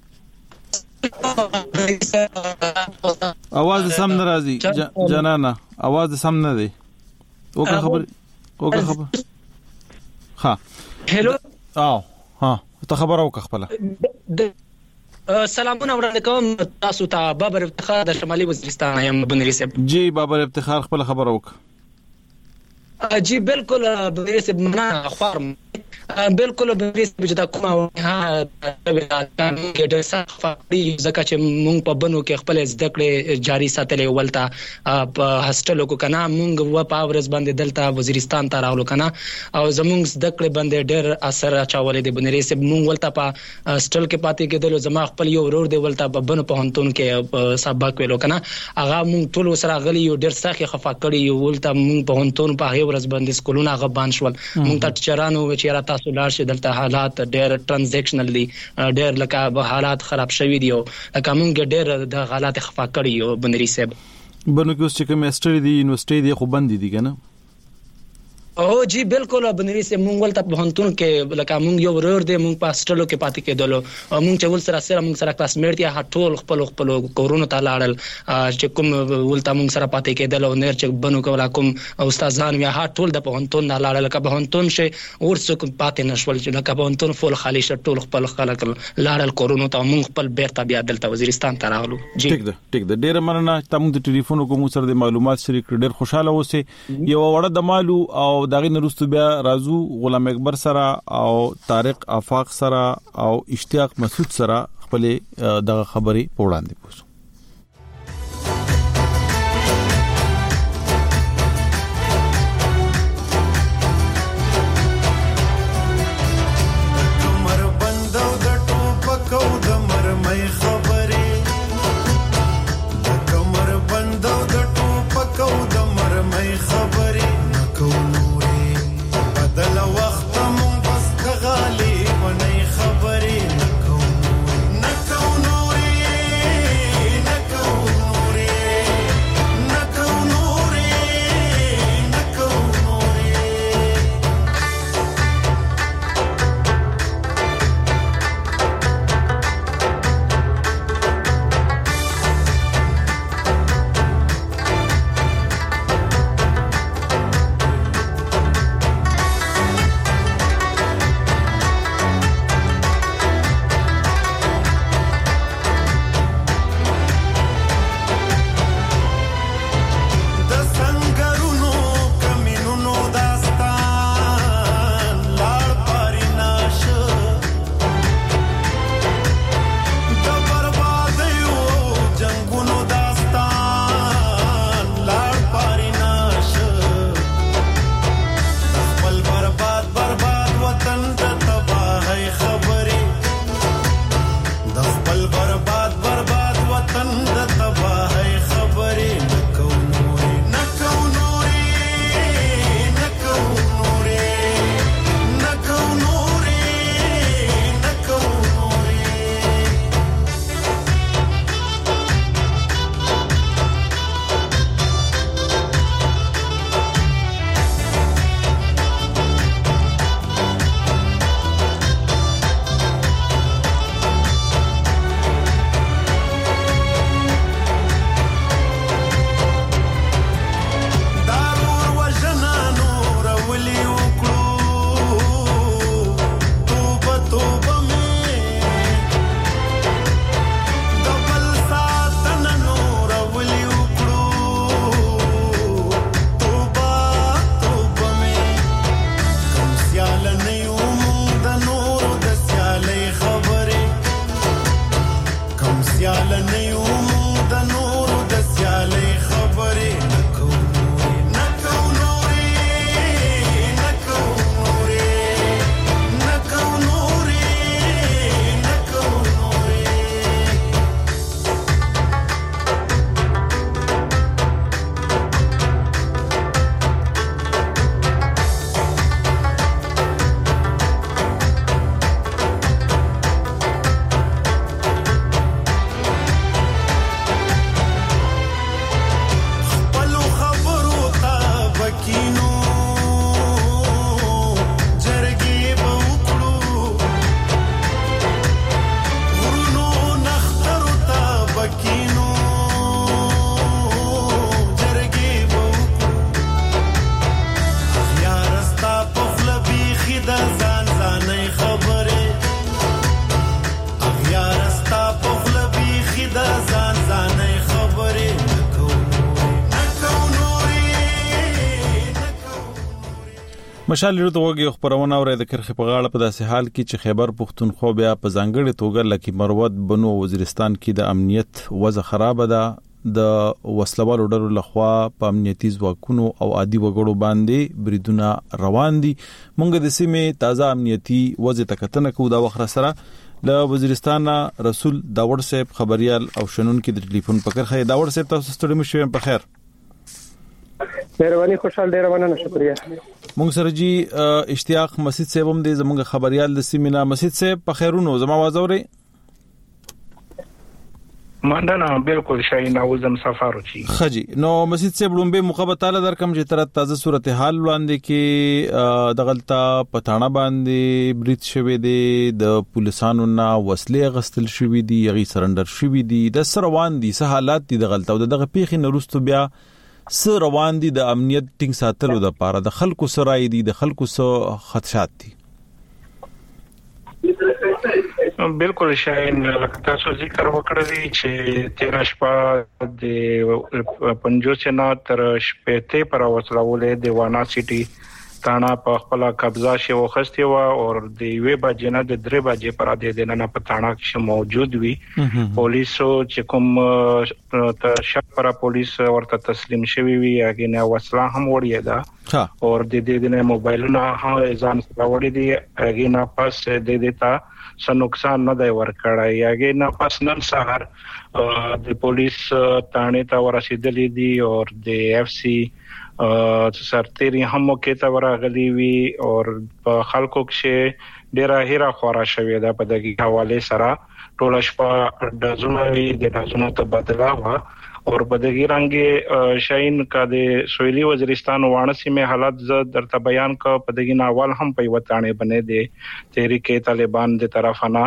आवाज سم نه راځي جنانا، आवाज سم نه دی. اوګه خبر اوګه خبر ها هلو او ها ته خبر او خپل سلامونه وړاندې کوم تاسو ته. بابر افتخار د شمالي وزیرستان یم بنری صاحب. جی بابر افتخار خپل خبر وک. جی بالکل بنری صاحب منا اخبار بالکل بنری صاحب چې دا کومه ها د ډېر سخت فقري ځکه چې مونږ په بنو کې خپل زده کړې جاری ساتلې ولته په هاستلو کو کنه مونږ و په ورځ باندې دلته وزیرستان ته راغلو کنه او زمونږ زده کړې باندې ډېر اثر اچولې دی. بنری صاحب مونږ ولته په هاستل کې پاتې کېدل. زما خپل یو ورور دی ولته په بنو په هنتون کې سبق ویلو کنه هغه مونږ ټول سره غلي یو ډېر سخت خفا کړی ولته مونږ په هنتون په هغه ورځ باندې سکولونه غبان شول. مونږ ته چرانو چې را تاسو لار شي دلته حالات ډېر ترانزیکشنل دي، ډېر لکه حالات خراب شوي دي او لکه مونږ ډېر د حالات خفا کړی یو. بنری صاحب بنو کې اوس چې کوم استری دی یونیورسيټي دی خو بند دي کنه. او جی بالکل بنری صاحب مونږ ولته په هنتون کې لکه مونږ یو ورور دی مونږ په هاستلو کې پاتې کېدلو او مونږ چې ول سره سره مونږ سره کلاس میټ یا ټول خپل خپل کورونو ته لاړل چې کوم ولته مونږ سره پاتې کېدل او نیر چې بنو کولا کوم استادان یا ټول د په هنتون نه لاړل. لکه په هنتون شي ورڅ کوم پاتې نشول چې لکه په هنتون فول خالی شټ ټول خپل خلک لاړل کورونو ته. مونږ خپل بیرته بیا دلته وزیرستان ته راغلو. جی ټیک ده ټیک ده ډیر مننه. تاسو د ټلیفون کوم سره د معلومات شریک ډیر خوشاله اوسئ. یو وړه د مالو او دغه نرستو بیا رازو غلام اکبر سره او طارق افاق سره او اشتیاق مسعود سره خپل دغه خبري وړاندې پوښتنه. سیال نه یو د نور د سیالې خبرې نکو نکو نورې نکو نورې نکو نورې نکو نورې مشال لري وګي خبرونه اوري د کرخه په غاړه په داسې حال کې چې خیبر پختونخوا بیا په ځانګړي توګه لکه مروت بنو وزیرستان کې د امنیت وضع خراب ده د وسلوالو ډلو لخوا په امنیتي ځواکونو او عادي وګړو باندې بریدونه روان دي. مونږ د سیمې تازه امنیتي وضع تکتنه کو دا وخت سره له وزیرستان رسول داور صاحب خبريال او شنن کې د ټلیفون په کرخه داور صاحب تاسو ستړي مشوي په خیر. مهرباني خوشحال ډیر مننه شکریا. مونږ سره جی اشتیاق مسجد صاحب هم دې زموږ خبريال د سیمینا مسجد صاحب په خیرونو زما आवाज اوري مننه بالکل شاین اوزم سفارو چی خجی نو مسجد صاحب لومبه مخابطاله درکم چې تر تازه صورتحال وړاندې کې د غلطه پټاڼه باندې بریټ شوی دی د پولیسانو نه وسلې غستل شوی دی یغي سرندر شوی دی د سروان دي سه حالات دي د غلطه او دغه پیخي نرستو بیا سر روان دي د امنیت ټینګ ساتلو د پاره د خلکو سره دي د خلکو سره خدشات دي. بالکل شاین لکه تاسو ذکر وکړی چې تیر شپه د پنځوس نه تر شپږ پر وسلواله د وانا سيټي تانا په خپل قبضه شو وخستي و او د وی بجې نه د درې بجې پر د دینه په تانا کې موجود وي. پولیسو چې کوم ته شک پر پولیس ورته تسلیم شوی وي هغه نه وسله هم وړي ده او د دې دینه موبایلونه هم ځان سره وړي دي هغه نه پس د دې ته څه نقصان نه دی ورکړای هغه نه پس نن سهار د پولیس تانه ته ورسېدلې دي او د اف سی سرتيري هم کې ته ورغلي وي او په خلکو کې ډیره هیره خورا شوې ده په دغه حواله سره ټول شپه د ځونوي د ځونو ته بدلا و او په دغه رنګ شاین کا د سویلي وزیرستان وانسی میں حالات ز درته بیان کا په دغه ناول هم په وطانه بنې دي تحریک طالبان د طرفنا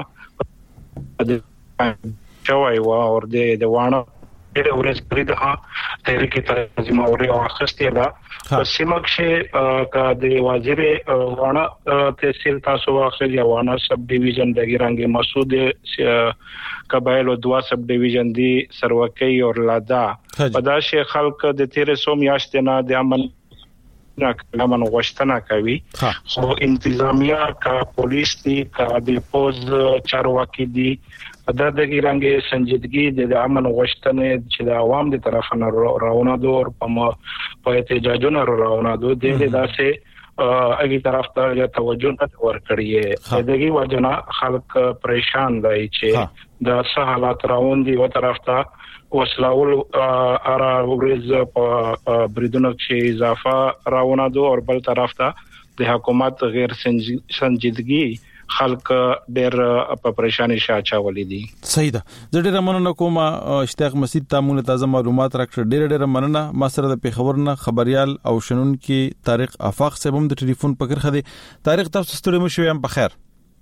چوي و او د وانه ډېر ورځ پرې ده تحریک طالبان او اخستې ده په سیمکشه کا د وزیر وانه تحصیل تاسو واخلي وانه سب ډیویژن دغه رنګ مسعود قبایل او دوا سب ډیویژن دي سروکي او لادا پداشه خلک د تیر سو میاشتې نه د امن ناکلمن غوښتنه کوي خو انتظامیه کا پولیس دي کا د پوز چارواکي دي دا دغه رنګ سنجیدګي د امن غوښتنې چې د عوام د طرفه راونه دور په په احتجاجونو راونه دو د داسې اګي طرف ته توجه نه ورکړي دغه وجنه خلک پریشان دي چې د سہالات راون دي و طرف ته وسلاول ارا ورز په بریدونو کې اضافه راونه دو او بل طرف ته د حکومت غیر سنجیدګي خلک ډېر په پریشانی شاچا ولیدي. صحیح ده. زه ډېر مننه کوم اشتیاق مسجد تامونه تازه معلومات راکړه ډېر ډېر مننه ما سره د پیښور نه خبريال او شنن کې طارق افاق صاحب هم د ټلیفون په کرخه دي. طارق تاسو ستړي مو شوي هم په خیر.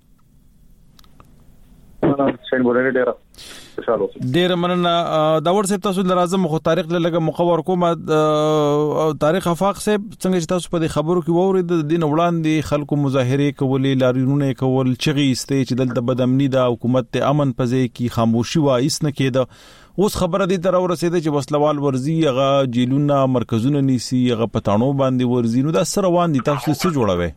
شین بوله ډېر ډیر مننه دا ورته تاسو لازم خو تاریخ لږه مقور کوم تاریخ افاق صاحب څنګه چې تاسو په خبرو کې ووري د دین وړاندې خلکو مظاهره کولې لارینونه کول چغې استې چې دلته بدامنی دا حکومت ته امن پځې کی خاموشي وایس نه کېده اوس خبره دي تر ورسېده چې وسلوال ورزي هغه جیلونه مرکزونه نیسي هغه پټانو باندې ورزي نو دا سره روان دي تاسو څه جوړوي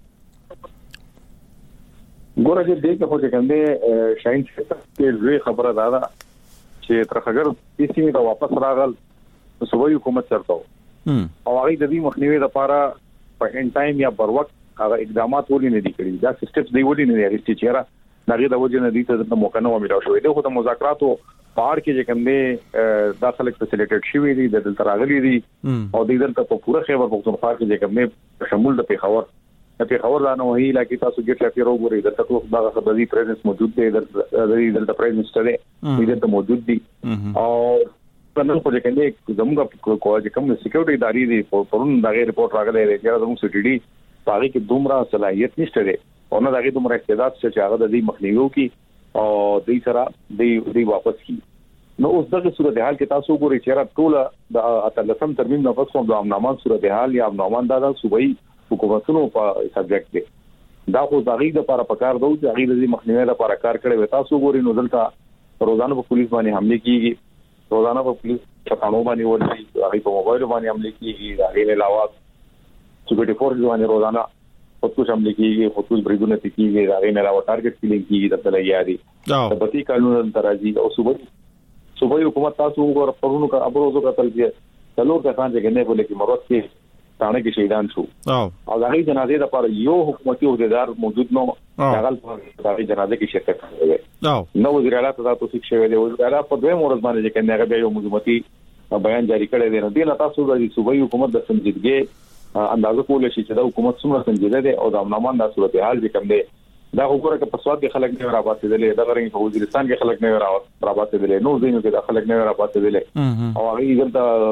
ګوره چې دغه خو څنګه شاین څه لوی خبره ده چې ترخګر د سیمې ته واپس راغل صوبایي حکومت چرته او هغه د دې مخنیوي لپاره په ان ټایم یا بر وخت هغه اقدامات ولې نه دي کړی دا سټپس دی ولې نه دي اخیستي چې را دغه د وجه نه دي ته د موقع نه ومنل شوې ده خو د مذاکراتو پاړ کې چې کوم دی دا خلک فیسیلیټیټ شوی دي د دلته راغلي دي او د دلته په پوره خیبر پختونخوا کې چې کوم دی شمول د پیښور د پیښور لاندې وهي لکه تاسو ګټ لپاره وګورئ د تاسو دغه خبري پریزنس موجود دی د دلته پریزنس ته دی دلته موجود دي او په نن په کې نه زموږ کوه کوم سکیورټي ادارې دي پرون دغه ریپورت راغلی دی چې زموږ سی ټي ډي پاره کې دومره صلاحيت نشته دی او نه دغه دومره استعداد چې هغه د دې مخنیوي کوي او د سره د دې واپس کی نو اوس دغه صورتحال کې تاسو ګورئ چې را ټوله د اتلسم ترمیم نه پس کوم د امنامان صورتحال یا امنامان د صوبایي حکومتونو په سبجیکټ دی دا خو دغه د لپاره پکار دی چې هغه د مخنیوي لپاره کار کړي وي تاسو ګورئ نو دلته روزانه په پولیس باندې حمله کیږي روزانه په پولیس ټکانو باندې ورته هغه په موبایل باندې حمله کیږي هغه علاوه سکیورټي فورس باندې روزانه خودکش حمله کیږي خودکش بریدونه کیږي هغه نه علاوه ټارګټ کیلینګ کیږي د تلایاري د بتی قانون ترازی او صوبایي صوبایي حکومت تاسو وګور پرونو کا ابروزو قتل کې څلور کسان چې نه بوله کې مراد کې ثانه کې شهیدان شو او هغه جنازې لپاره یو حکومتي عہدیدار موجود نو هغه په جنازې کې شرکت کوي نو وزیر اعلی تاسو څه شوی دی وزیر اعلی په دوه مورز باندې چې کنه هغه یو حکومتي بیان جاری کړی دی نو دې تاسو د صوبایي حکومت د سنجیدګۍ اندازه کول شي چې دا حکومت څومره سنجیده ده او د امنامان د صورتحال چې کوم دی دا وګوره چې په سواد کې خلک نه راپاتې دي دا غرنګ په وزیرستان کې خلک نه راپاتې دي نو ځینو کې د خلک نه راپاتې دي او هغه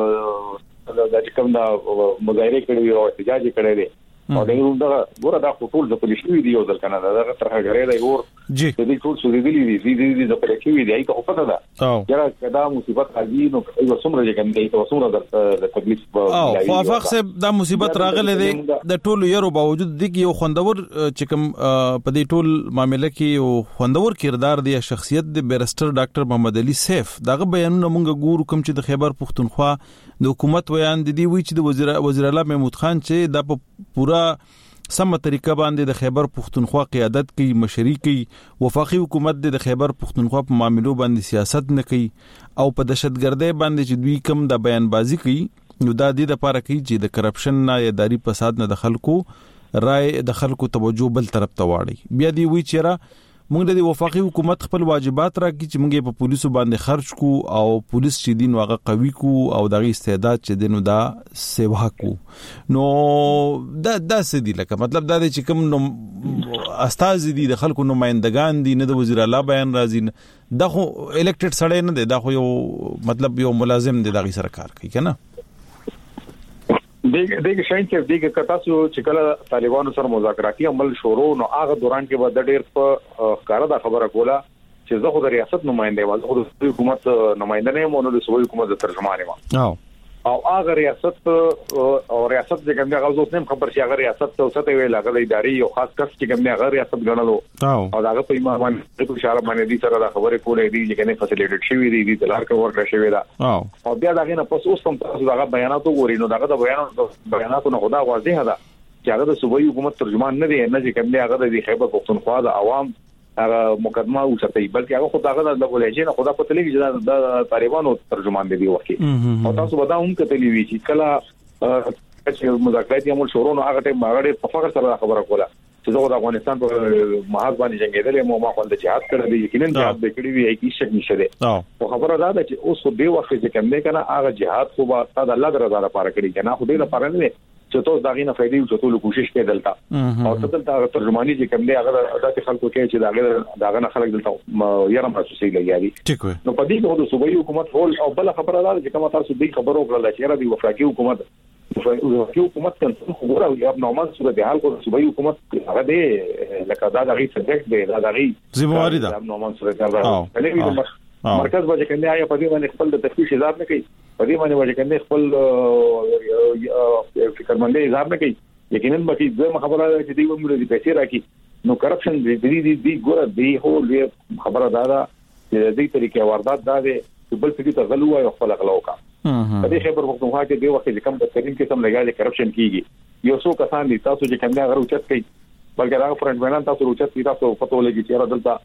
دلته د کوم دا مظاهره کړي او احتجاج کړي دي او دا ګوره دا ټول د پولیسو دی او د کنه دا ترخه غړي دی اور چې دې ټول سوري دي دي دي د پولیسو دی ایته خو پته ده چې دا مصیبت راځي نو یو څومره چې کوم دی یو څومره د تکلیف او خو افاق صاحب دا مصیبت راغله دي د ټول یو باوجود د یو خوندور چې کوم په دې ټول معاملې کې یو خوندور کردار دی شخصیت د بیرستر ډاکټر محمد علي سیف دغه بیانونه مونږ ګورو کوم چې د خیبر پختونخوا د حکومت ویان دي وی چې د وزیر وزیر اعلی محمود خان چې د پورا سمه طریقه باندې د خیبر پختونخوا قیادت کوي مشري کوي وفاقي حکومت د خیبر پختونخوا په معاملو باندې سیاست نه کوي او په دهشتګردۍ باندې چې دوی کم د بیان بازی کوي نو دا د لپاره کوي چې د کرپشن نه یا اداري فساد نه د خلکو رائے د خلکو توجه بل طرف ته واړي بیا دی وی چیرې موږ د وفاقي حکومت خپل واجبات راکړي چې موږ په پولیسو باندې خرج کو او پولیس چې دین واغه قوي کو او دغه استعداد چې دینو دا سیوا کو نو دا د سدي لکه مطلب دا چې کوم نو استاد دي د خلکو نمائندگان دي نه د وزیر اعلی بیان راځي دا خو الیکټډ سړی نه دی دا خو یو مطلب یو ملازم دی دغه سرکار کوي کنه دغه دغه شاین چې دغه کتاسو چې کله طالبانو سره مذاکراتي عمل شروع نو هغه دوران کې به د ډېر په کار دا خبره کوله چې زه خو د ریاست نمائنده یم خو د حکومت نمائنده نه یم نو د صوبایي حکومت د ترجمان یم او هغه ریاست او ریاست چې کومه غوښتنه نیم خبر شي هغه ریاست ته اوسته ویل هغه د اداري او خاص کس چې کومه هغه ریاست غنلو او هغه په ایمان باندې په اشاره باندې دي سره دا خبره کولې دي چې کنه فیسیلیټیټ شوی دي د لار کې ورکړ شوی دا او بیا دا غنه پس اوس هم تاسو دا بیاناتو غوړي نو دا د بیاناتو بیاناتو نه خدا واضح ده چې هغه د صوبایي حکومت ترجمان نه دی نه چې کومه هغه د خیبر پختونخوا د عوام هغه مقدمه او ستې بلکې هغه خدای هغه د ولایت نه خدا په تلګي چې د طالبانو ترجمان دی وکي او تاسو به دا هم کتلی وی چې کله چې مذاکرات یې مول شروع نو هغه ټیم هغه په فخر سره خبره کوله چې زه د افغانستان په محاذ باندې جنگیدل مو ما خپل د جهاد کړی دی یقینا جهاد وکړي وی هیڅ شک نشته دی او خبره دا ده چې اوس په وخت کې کوم نه کنه هغه جهاد خو به د الله درزا لپاره کړی کنه خو دې لپاره نه چې تاسو دا غینه فائدې او ټول کوشش کوي دلته او دلته ترجمانی چې کوم دی هغه د خلکو کې چې دا دا غنه خلک دلته یاره محسوسي لګیاري نو په دې کې د صوبایي حکومت ټول او بل خبره ده چې کومه تاسو دې خبرو کړل چې را دی وفاقي حکومت وفاقي حکومت کنه خبره یو نورمال صورت حال کو صوبایي حکومت هغه دې لکه دا دغه سبجیکټ دی دا دغه ذمہواری ده نورمال صورت حال ده مرکز باندې کنه آیا په دې باندې خپل د تفتیش اظهار نه کوي په دې باندې باندې کنه خپل فکرمندۍ اظهار نه کوي یقینا به دې خبره چې دی ومره دې پیسې راکې نو کرپشن دې دې دې ګوره دې هو خبره دا ده چې دې طریقې واردات دا ده چې بل څه ته غلو او خپل غلو کا په دې خبر پختونخوا کې دی وخت چې کم د ترین کې سم لګالي کرپشن کیږي یو څو کسان دي تاسو چې کنه غره اوچت کوي بلکې هغه فرنټ وینان تاسو اوچت کی تاسو پته ولګي چې را دلته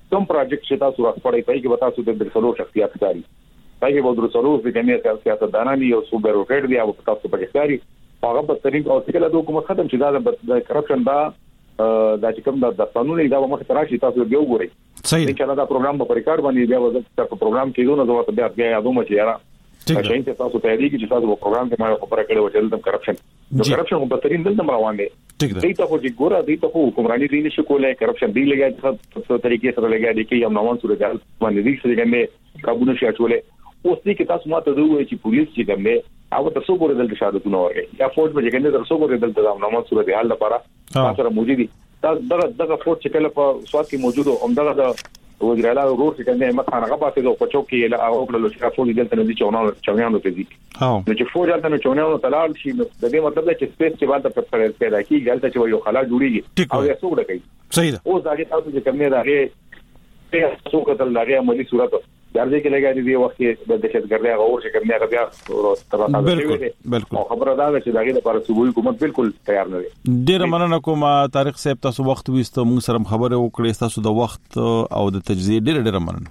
کوم پروجیکټ چې تاسو راځپړی پای کې به تاسو د څلور شخصیت کاری پای کې به د څلور د جمعیت سیاست دانانی او صوبې روټیټ دی او تاسو په کې کاری هغه په طریق او څنګه د حکومت ختم شي دا د کرپشن دا د چې کوم د قانوني دا مخ ته راشي تاسو به وګورئ صحیح چې دا پروګرام په ریکارډ باندې بیا وځي په پروګرام کې دوه نو بیا بیا یادوم چې یاره چې چې تاسو ته دی چې تاسو په پروګرام کې ما خبره کړې و چې د کرپشن د کرپشن په طریق دلته روان دي دې ته خو چې ګوره دې ته خو حکومرانی دی نشي کولای کرپشن دی لګا په طریقې سره لګا دي کې یم نوان سره ځل باندې دې سره ګمې قابو نشي اچولې اوس دې کې تاسو ماته دوی چې پولیس چې ګمې او تاسو ګورئ دلته شادتونه ورغی یا فورټ به ګنده تاسو ګورئ دلته نوان سره د حل لپاره تاسو موجودي تاسو دغه دغه فورټ چې کله په سواد کې موجود او دغه د وزیر اعلی ورور چې کنه مخه هغه پاتې د پچو کې له هغه کله چې فورټ دلته نه دي چونانو چونانو ته دي نو چې فورټ دلته نه چونانو تلال شي د دې مطلب چې سپیس چې باندې په پیدا کیږي دلته چې یو خلا جوړیږي او یې څوک ډکې صحیح ده او ځکه تاسو چې کومه راغی ته څوک ته لاري عملی صورت درځي کې لګا دي وخت د دهشتګردي هغه اور چې کومه هغه بیا تر بالکل بالکل خبره دا چې دغه لپاره صوبوي حکومت بالکل تیار نه دی ډیر مننه کوم طارق صاحب تاسو وخت وېستو موږ سره خبره وکړې تاسو د وخت او د تجزیه ډیر ډیر مننه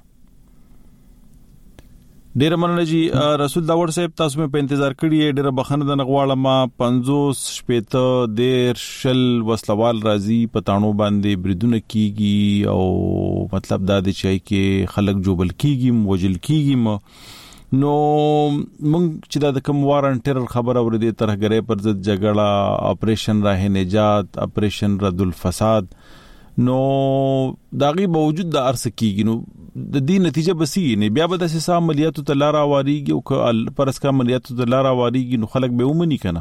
ډیر مننه جی رسول داور صاحب تاسو مې په انتظار کړی ډیر بخنه د نغواړه پنځوس شپېته ډیر شل وسلوال راځي پټانو باندې بریدونه کیږي او مطلب دا دی چې کې خلک جوبل کیږي وجل کیږي نو موږ چې د کوم وارنټر خبر اوریدې ترهګرې پر ضد جګړه اپریشن راه نجات اپریشن رد الفساد نو داغي باوجود د ارس کیږي نو د دې نتیجه بسی نه بیا به د اساس عملیاتو ته لار اوریږي او ک پرس کا عملیاتو ته لار اوریږي نو خلک به ومني کنه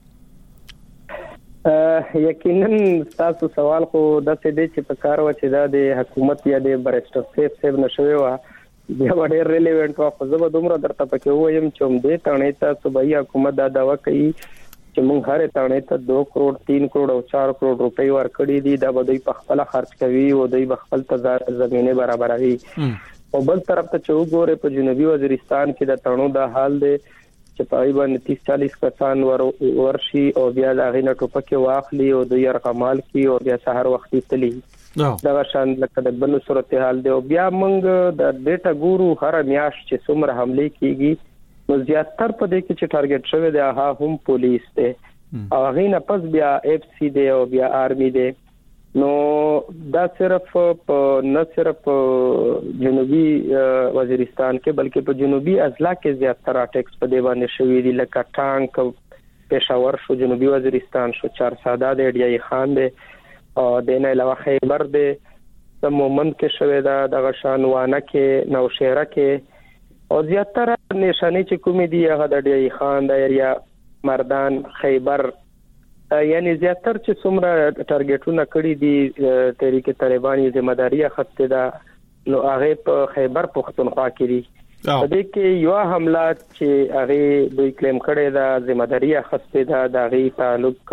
یقینا تاسو سوال خو د څه دې چې په کار و چې د حکومت یا د برسټر سیف سیف نشوي وا بیا ډېر ریلیونت و خو زه به دومره درته پکې وایم چې هم دې تانه ته صوبایي حکومت دا داوا کوي چې موږ هر تانه ته دو کروڑ تین کروڑ او چار کروڑ روپۍ ورکړي دي دا به دوی په خپل خرچ کوي او دوی په خپل زمينه برابروي او بل طرف ته چې وګوره په جنوبي وزیرستان کې د تړونو د حال دی چې تقریبا تیس چالیس کسان ور ورشي او بیا د غینه ټوپکه واخلي او د يرغمال کی او بیا سحر وختي تلی دا شان لکه د بل صورتحال دی او بیا موږ د ډیټا ګورو هر میاش چې څومره حمله کیږي نو زیاتره په دې کې چې ټارګټ شوی دی هغه هم پولیس دی او غینه پس بیا اف سی دی او بیا آرمی دی نو دا صرف په نه صرف جنوبي وزیرستان کې بلکې په جنوبي اضلاع کې زیاتره اٹیکس په دی باندې شوی دي لکه ټانک پېښور شو جنوبي وزیرستان شو چارساده دی ډیای خان دی او د نه علاوه خیبر دی د مومند کې شوی دا د غشانوانه کې نوشهره کې او زیاتره نشانه چې کومې دی هغه د ډیای خان د ایریا مردان خیبر یعنی زیاتره چې څومره ټارګټونه کړی دي تحریک طالبان یې ذمہ داری اخته ده نو هغه په خیبر پختونخوا کې دي په دې کې یو حمله چې هغه دوی کلیم کړی ده ذمہ داری اخته ده د هغه تعلق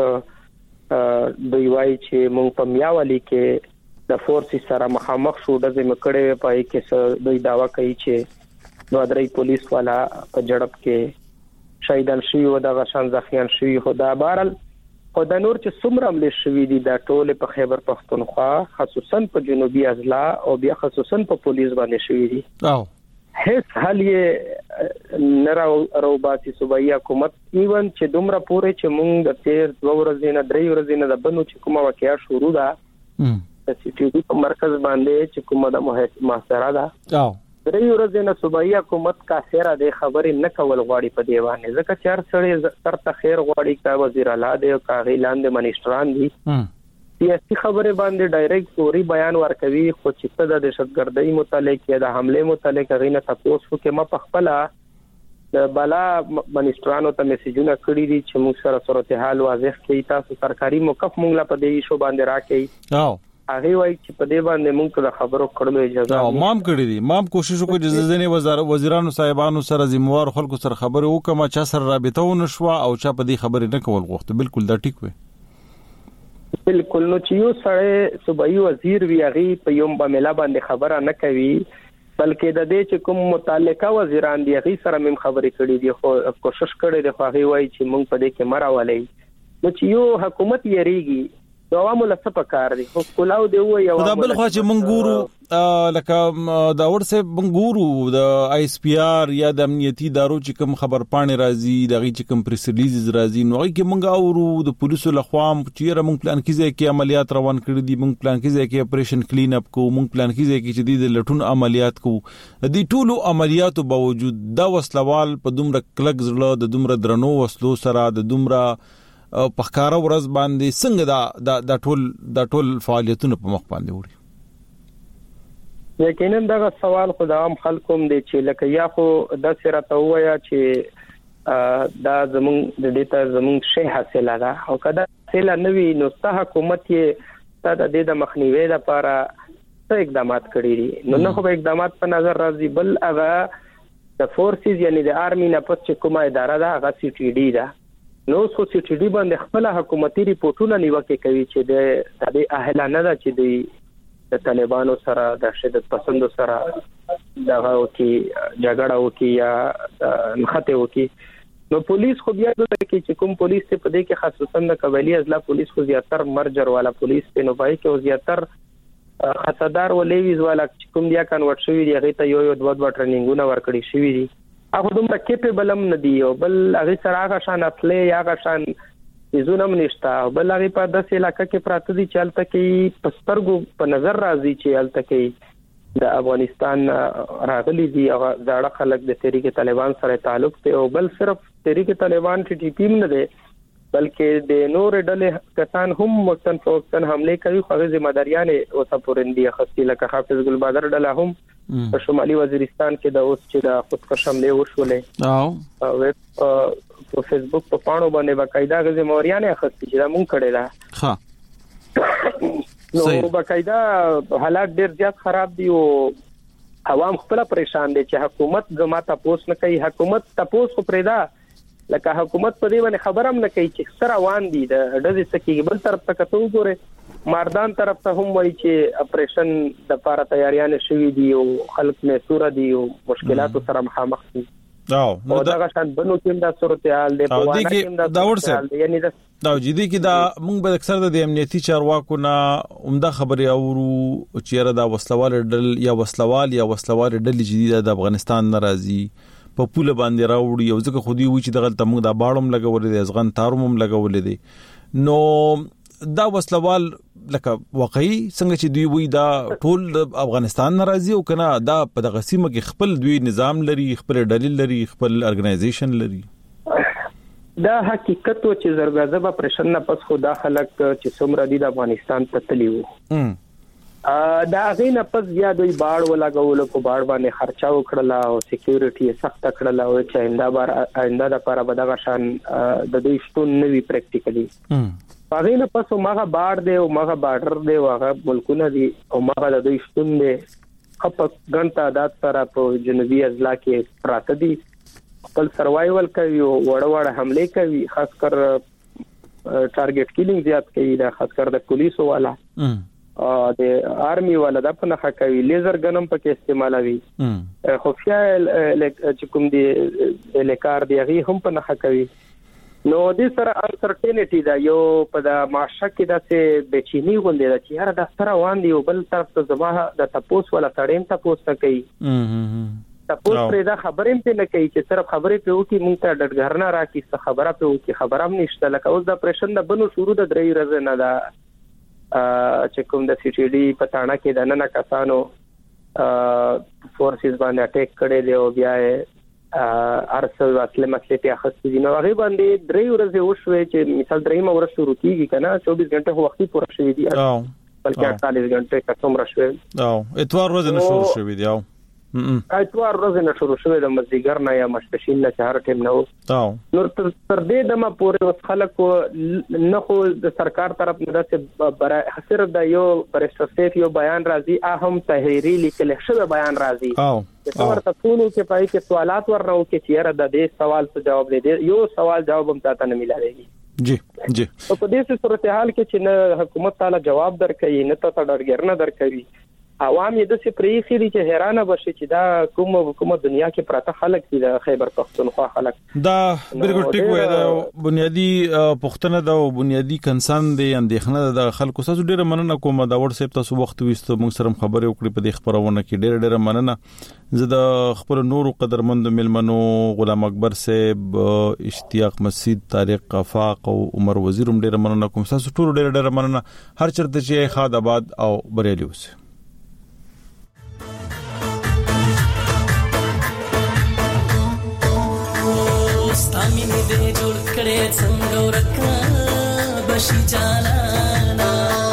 دوی وایي چې مونږ په میاوالي کې د فورس سره مخامخ شو د ذمہ کړی په کې دوی داوا کوي چې نو درې پولیس والا په جړب کې شهیدان شوی او د غشان ځخیان شوی خدا بارل او د نور چې څومره عمل شوی دي د ټول په خیبر پختونخوا خصوصا په جنوبي اضلاع او بیا خصوصا په پولیس باندې شوی دي او هیڅ حل یې نراو روباسي صوبایي حکومت ایون چې دومره پوره چې مونږ د تیر دوه ورځې نه درې ورځې نه د بنو چې کومه واقعیا شروع ده د سی ټي وي په مرکز باندې چې کومه د محاصره ده او درې ورځې نه صوبایي حکومت کا سره د خبرې نه کول غواړي په دیوانه ځکه چې هر سړی ترته خیر غواړي کا وزیر اعلی دی او کا غیلان د منیسټران دي سیاسي خبره باندې ډایرکټ پوری بیان ورکوي خو چې د دهشتګردۍ متعلق یا د حمله متعلق غینه تاسو کې ما پخپلا د بالا منیسټرانو ته میسجونه کړی دي چې موږ سره صورتحال واضح کړي تاسو سرکاري موقف موږ لا په دې شو باندې راکړي او هغه وایي چې په دې باندې موږ ته خبرو کړلو اجازه او مام کړی دي مام کوشش وکړي چې ځینې وزارت وزیرانو صاحبانو سره ذمہوار خلکو سره خبرو وکړه چې سره رابطه ونشوا او چا په دې خبرې نه کول غوښته بالکل دا ټیک وي بالکل نو چې یو سره صوبایي وزیر وی هغه په یوم باندې باندې خبره نه کوي بلکې د دې چې کوم متعلقه وزیران دي هغه سره مم خبرې کړې دي خو کوشش کړي دي خو هغه وایي چې موږ په دې کې مراولې نو چې یو حکومت یریږي نو عوامو له څه پکار دي خو کولاو دی وای دا بل خو چې مونږ ګورو لکه دا ورسه مونږ ګورو د آی اس پی آر یا د امنیتي ادارو چې کوم خبر پاڼې راځي دغه چې کوم پریس ریلیز راځي نو هغه کې مونږ اورو د پولیسو لخوا چې مونږ پلان کیږي کې عملیات روان کړی دي مونږ پلان کیږي کې اپریشن کلین اپ کو مونږ پلان کیږي چې د لټون عملیات کو د ټولو عملیاتو باوجود دا وسلوال په دومره کلک زړه د دومره درنو وسلو سره د دومره په ښکارا ورځ باندې څنګه دا د ټول د ټول فعالیتونو په مخ باندې وړي یقینا دا سوال خو د عام خلکو هم دی چې لکه یا خو د سره ته وایا چې دا زمون د دې ته زمون شی حاصله ده او کدا حاصله نوي نو ست حکومت یې د دې د مخنیوي لپاره څه اقدامات کړی دي نو نه خو اقدامات په نظر راځي بل هغه د فورسز یعنی د آرمي نه پس کومه اداره ده هغه سی ټي ډي ده نو سو سی ټي ډي باندې خپل حکومتي ریپورتونه نیوکه کوي چې د د اهلانه ده چې د طالبانو سره د شدت پسندو سره دغه وکي جګړه وکي یا نخته وکي نو پولیس خو بیا د کې کوم پولیس ته په دې کې خاصه د قبایلی ازلا پولیس خو زیاتر مرجر والا پولیس په نو پای کې زیاتر خطردار ولې ویزوالا کوم بیا کنورټ شوی دی هغه ته یو یو دوه دوه ټریننګونه ورکړي شوی دي هغه دومره کیپیبل هم نه دی او بل هغه سره هغه شان خپل یا هغه شان زونم نشتا بل هغه په داسې علاقې کې پراته دي چې الته کې پسترګو په نظر راځي چې الته کې د افغانستان راغلي دي هغه ځاړه خلک د تحریک طالبان سره تعلق ته او بل صرف تحریک طالبان ټي ټي پی نه دی بلکې د نور ډلې کسان هم وقتن فوقتن حمله کوي خو ذمہ داریانه او سپورندي خاصی لکه حافظ ګل بادر ډله هم په شمالي وزیرستان کې د اوس چې د خودکش حمله وشولې او په فیسبوک په پاڼو باندې باقاعده ذمہ داریانه خاصی چې موږ کړی دا ها نو باقاعده حالات ډیر زیات خراب دي او عوام خپل پریشان دي چې حکومت زماته پوس نه کوي حکومت تاسو خو پرېدا لکه حکومت په دې باندې خبرم نه کوي چې سره روان دي د ډزې سکیږي بل طرف ته کتو ګوره مردان طرف ته هم وایي چې اپریشن د لپاره تیاریان شوي دي او خلک نه سور دي او مشکلات سره مخامخ دي او دا شان بنو کې دا صورتحال دی په وانا کې دا ورسره یعنی دا دا جدي کې دا موږ به اکثر د امنیتي چارواکو نه عمده خبري اورو چې را دا وسلوال ډل یا وسلوال یا وسلوال ډل جديده د افغانستان ناراضي په پوله باندې راوړي او ځکه خودي وی چې دغه تمغه د باړم لګولې د ازغن تاروم هم لګولې دي نو دا وسلوال لکه واقعي څنګه چې دوی وی دا ټول افغانستان ناراضي او کنه دا په دغه سیمه کې خپل دوی نظام لري خپل دلیل لري خپل ارګنایزیشن لري دا حقیقت و چې زرګازه په پرشن نه پس خدا خلک چې څومره دي د افغانستان ته تلیو دا غینه پس بیا دوی باړ ولاګول په باړ باندې خرچا وکړلا او سکیورټي سخت کړلا او چې آینده بار آینده د لپاره بدغه شان د دوی شتون نوي پریکټیکلی غینه پس ماغه باړ دی او ماغه بارډر دی واغه ملکونه دي او ماغه د دوی شتون دی خپ غنټه عادت سره په جنوبي اضلاع کې پراته دي خپل سروایوال کوي او وړ وړ حمله کوي خاص کر ټارګټ کیلینګ زیات کوي دا خاص کر د پولیسو والا د آرمي والا د په نخا کوي لیزر ګنم پکې استعمالوي خفیا چې کوم دی الکار دی هغه هم په نخا کوي نو د سره انسرټینټی دا یو په د معاشه کې د څه بچینی غونډه ده چې هر د سره وان دی بل طرف ته زما د تپوس ولا تړین تپوس نه کوي تپوس پرې دا خبرې په نه کوي چې صرف خبرې په وکی مونږ ته ډټګرنا راکې څه خبره په وکی خبره هم نشته لکه اوس د پرشن د بنو شروع د درې ورځې نه دا چې کوم د سی ټي ډي پټاڼه کې د نن کسانو فورسز باندې اٹیک کړي دی او بیا ارسل اصله مسله ته اخستې دي نو هغه باندې درې ورځې وشوي چې مثال درېمه ورځ شروع کیږي کنه چوبیس غنټه وختي پوره شوی دی بلکې اړتالیس غنټه کڅوم راشوي او اتوار ورځ نه شروع شوی دی او اتوار ورځ نه شروع شوی د مزدیګر نه یا مشپشین نه چهار ټیم نه او نور تر دې دمه پورې خلکو نه خو د سرکار طرف نه د برای صرف د یو پرستیف یو بیان راځي اهم تحریری لیکل شوی بیان راځي او چې ورته ټولو کې پای کې سوالات ورنو کې چیرې د دې سوال څه جواب دی یو سوال جواب هم تاسو نه ملایږي جی جی په دې صورتحال کې چې نه حکومت تعالی جواب درکړي نه ته ډرګر نه درکړي عوام یې د څه پرې خېری چې حیرانه بشي چې دا کوم کومه دنیا کې پراته خلک دي د خیبر پختونخوا خلک دا بالکل ټیک وای دا بنیادی پښتنه دا بنیادی کنسان دی اندېښنه د خلکو سره ډیره مننه کوم دا واتس اپ تاسو وخت وستو موږ سره خبرې وکړې په دې خبرونه کې ډیره ډیره مننه زه د خپل نورو قدرمند ملمنو غلام اکبر صاحب اشتیاق مسجد طارق افاق او عمر وزیرم ډیره مننه کوم تاسو ټول ډیره ډیره مننه هر چرته چې خاد آباد او بریالي اوسه ستامینه دې جوړ کړې څنګه ورکا بشي جالانا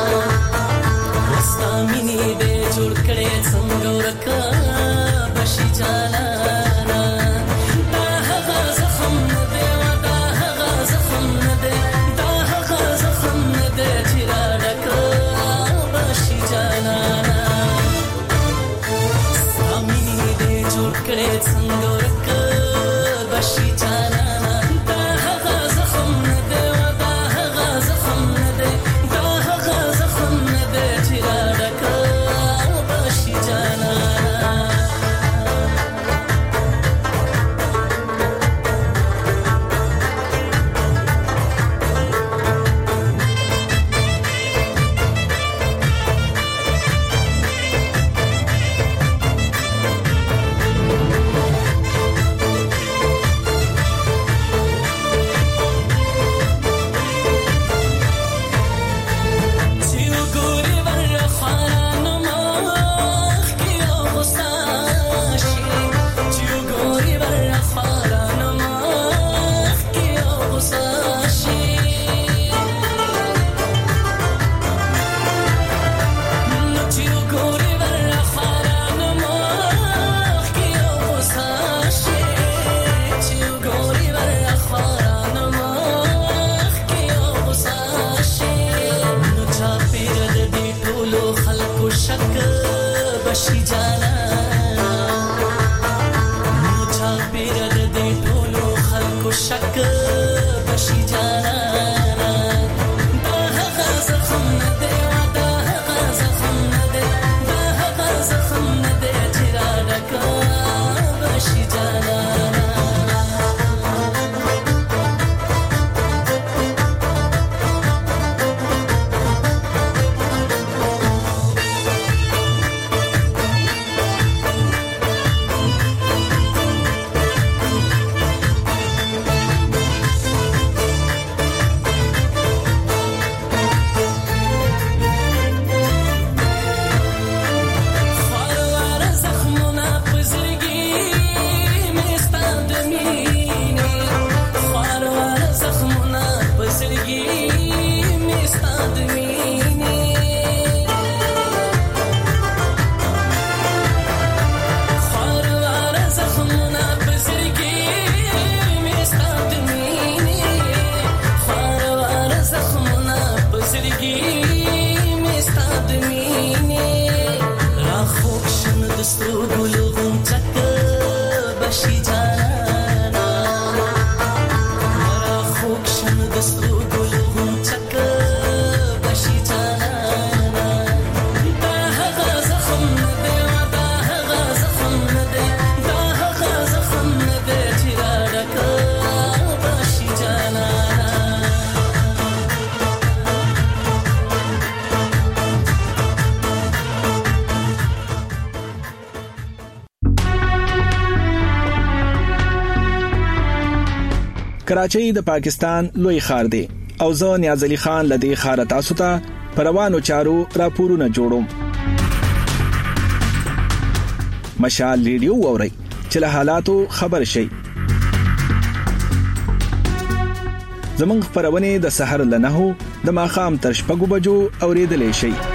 ستامینه دې جوړ کړې څنګه ورکا بشي جالانا دا هغه زخم دې دا هغه زخم دې دا هغه زخم دې چې راډکا بشي جالانا ستامینه دې جوړ کړې څنګه ورکا بشي جالانا کراچۍ د پاکستان لوی ښار دی او زه نیاز علي خان لدی ښار تاسو ته پروانو چارو راپورونه جوړوم. مشال ریډیو ووري چې له حالاتو خبر شي. زمونږ خبرونه د سحر لنهو د ماخام تر شپږو بجو اوریدلې شي.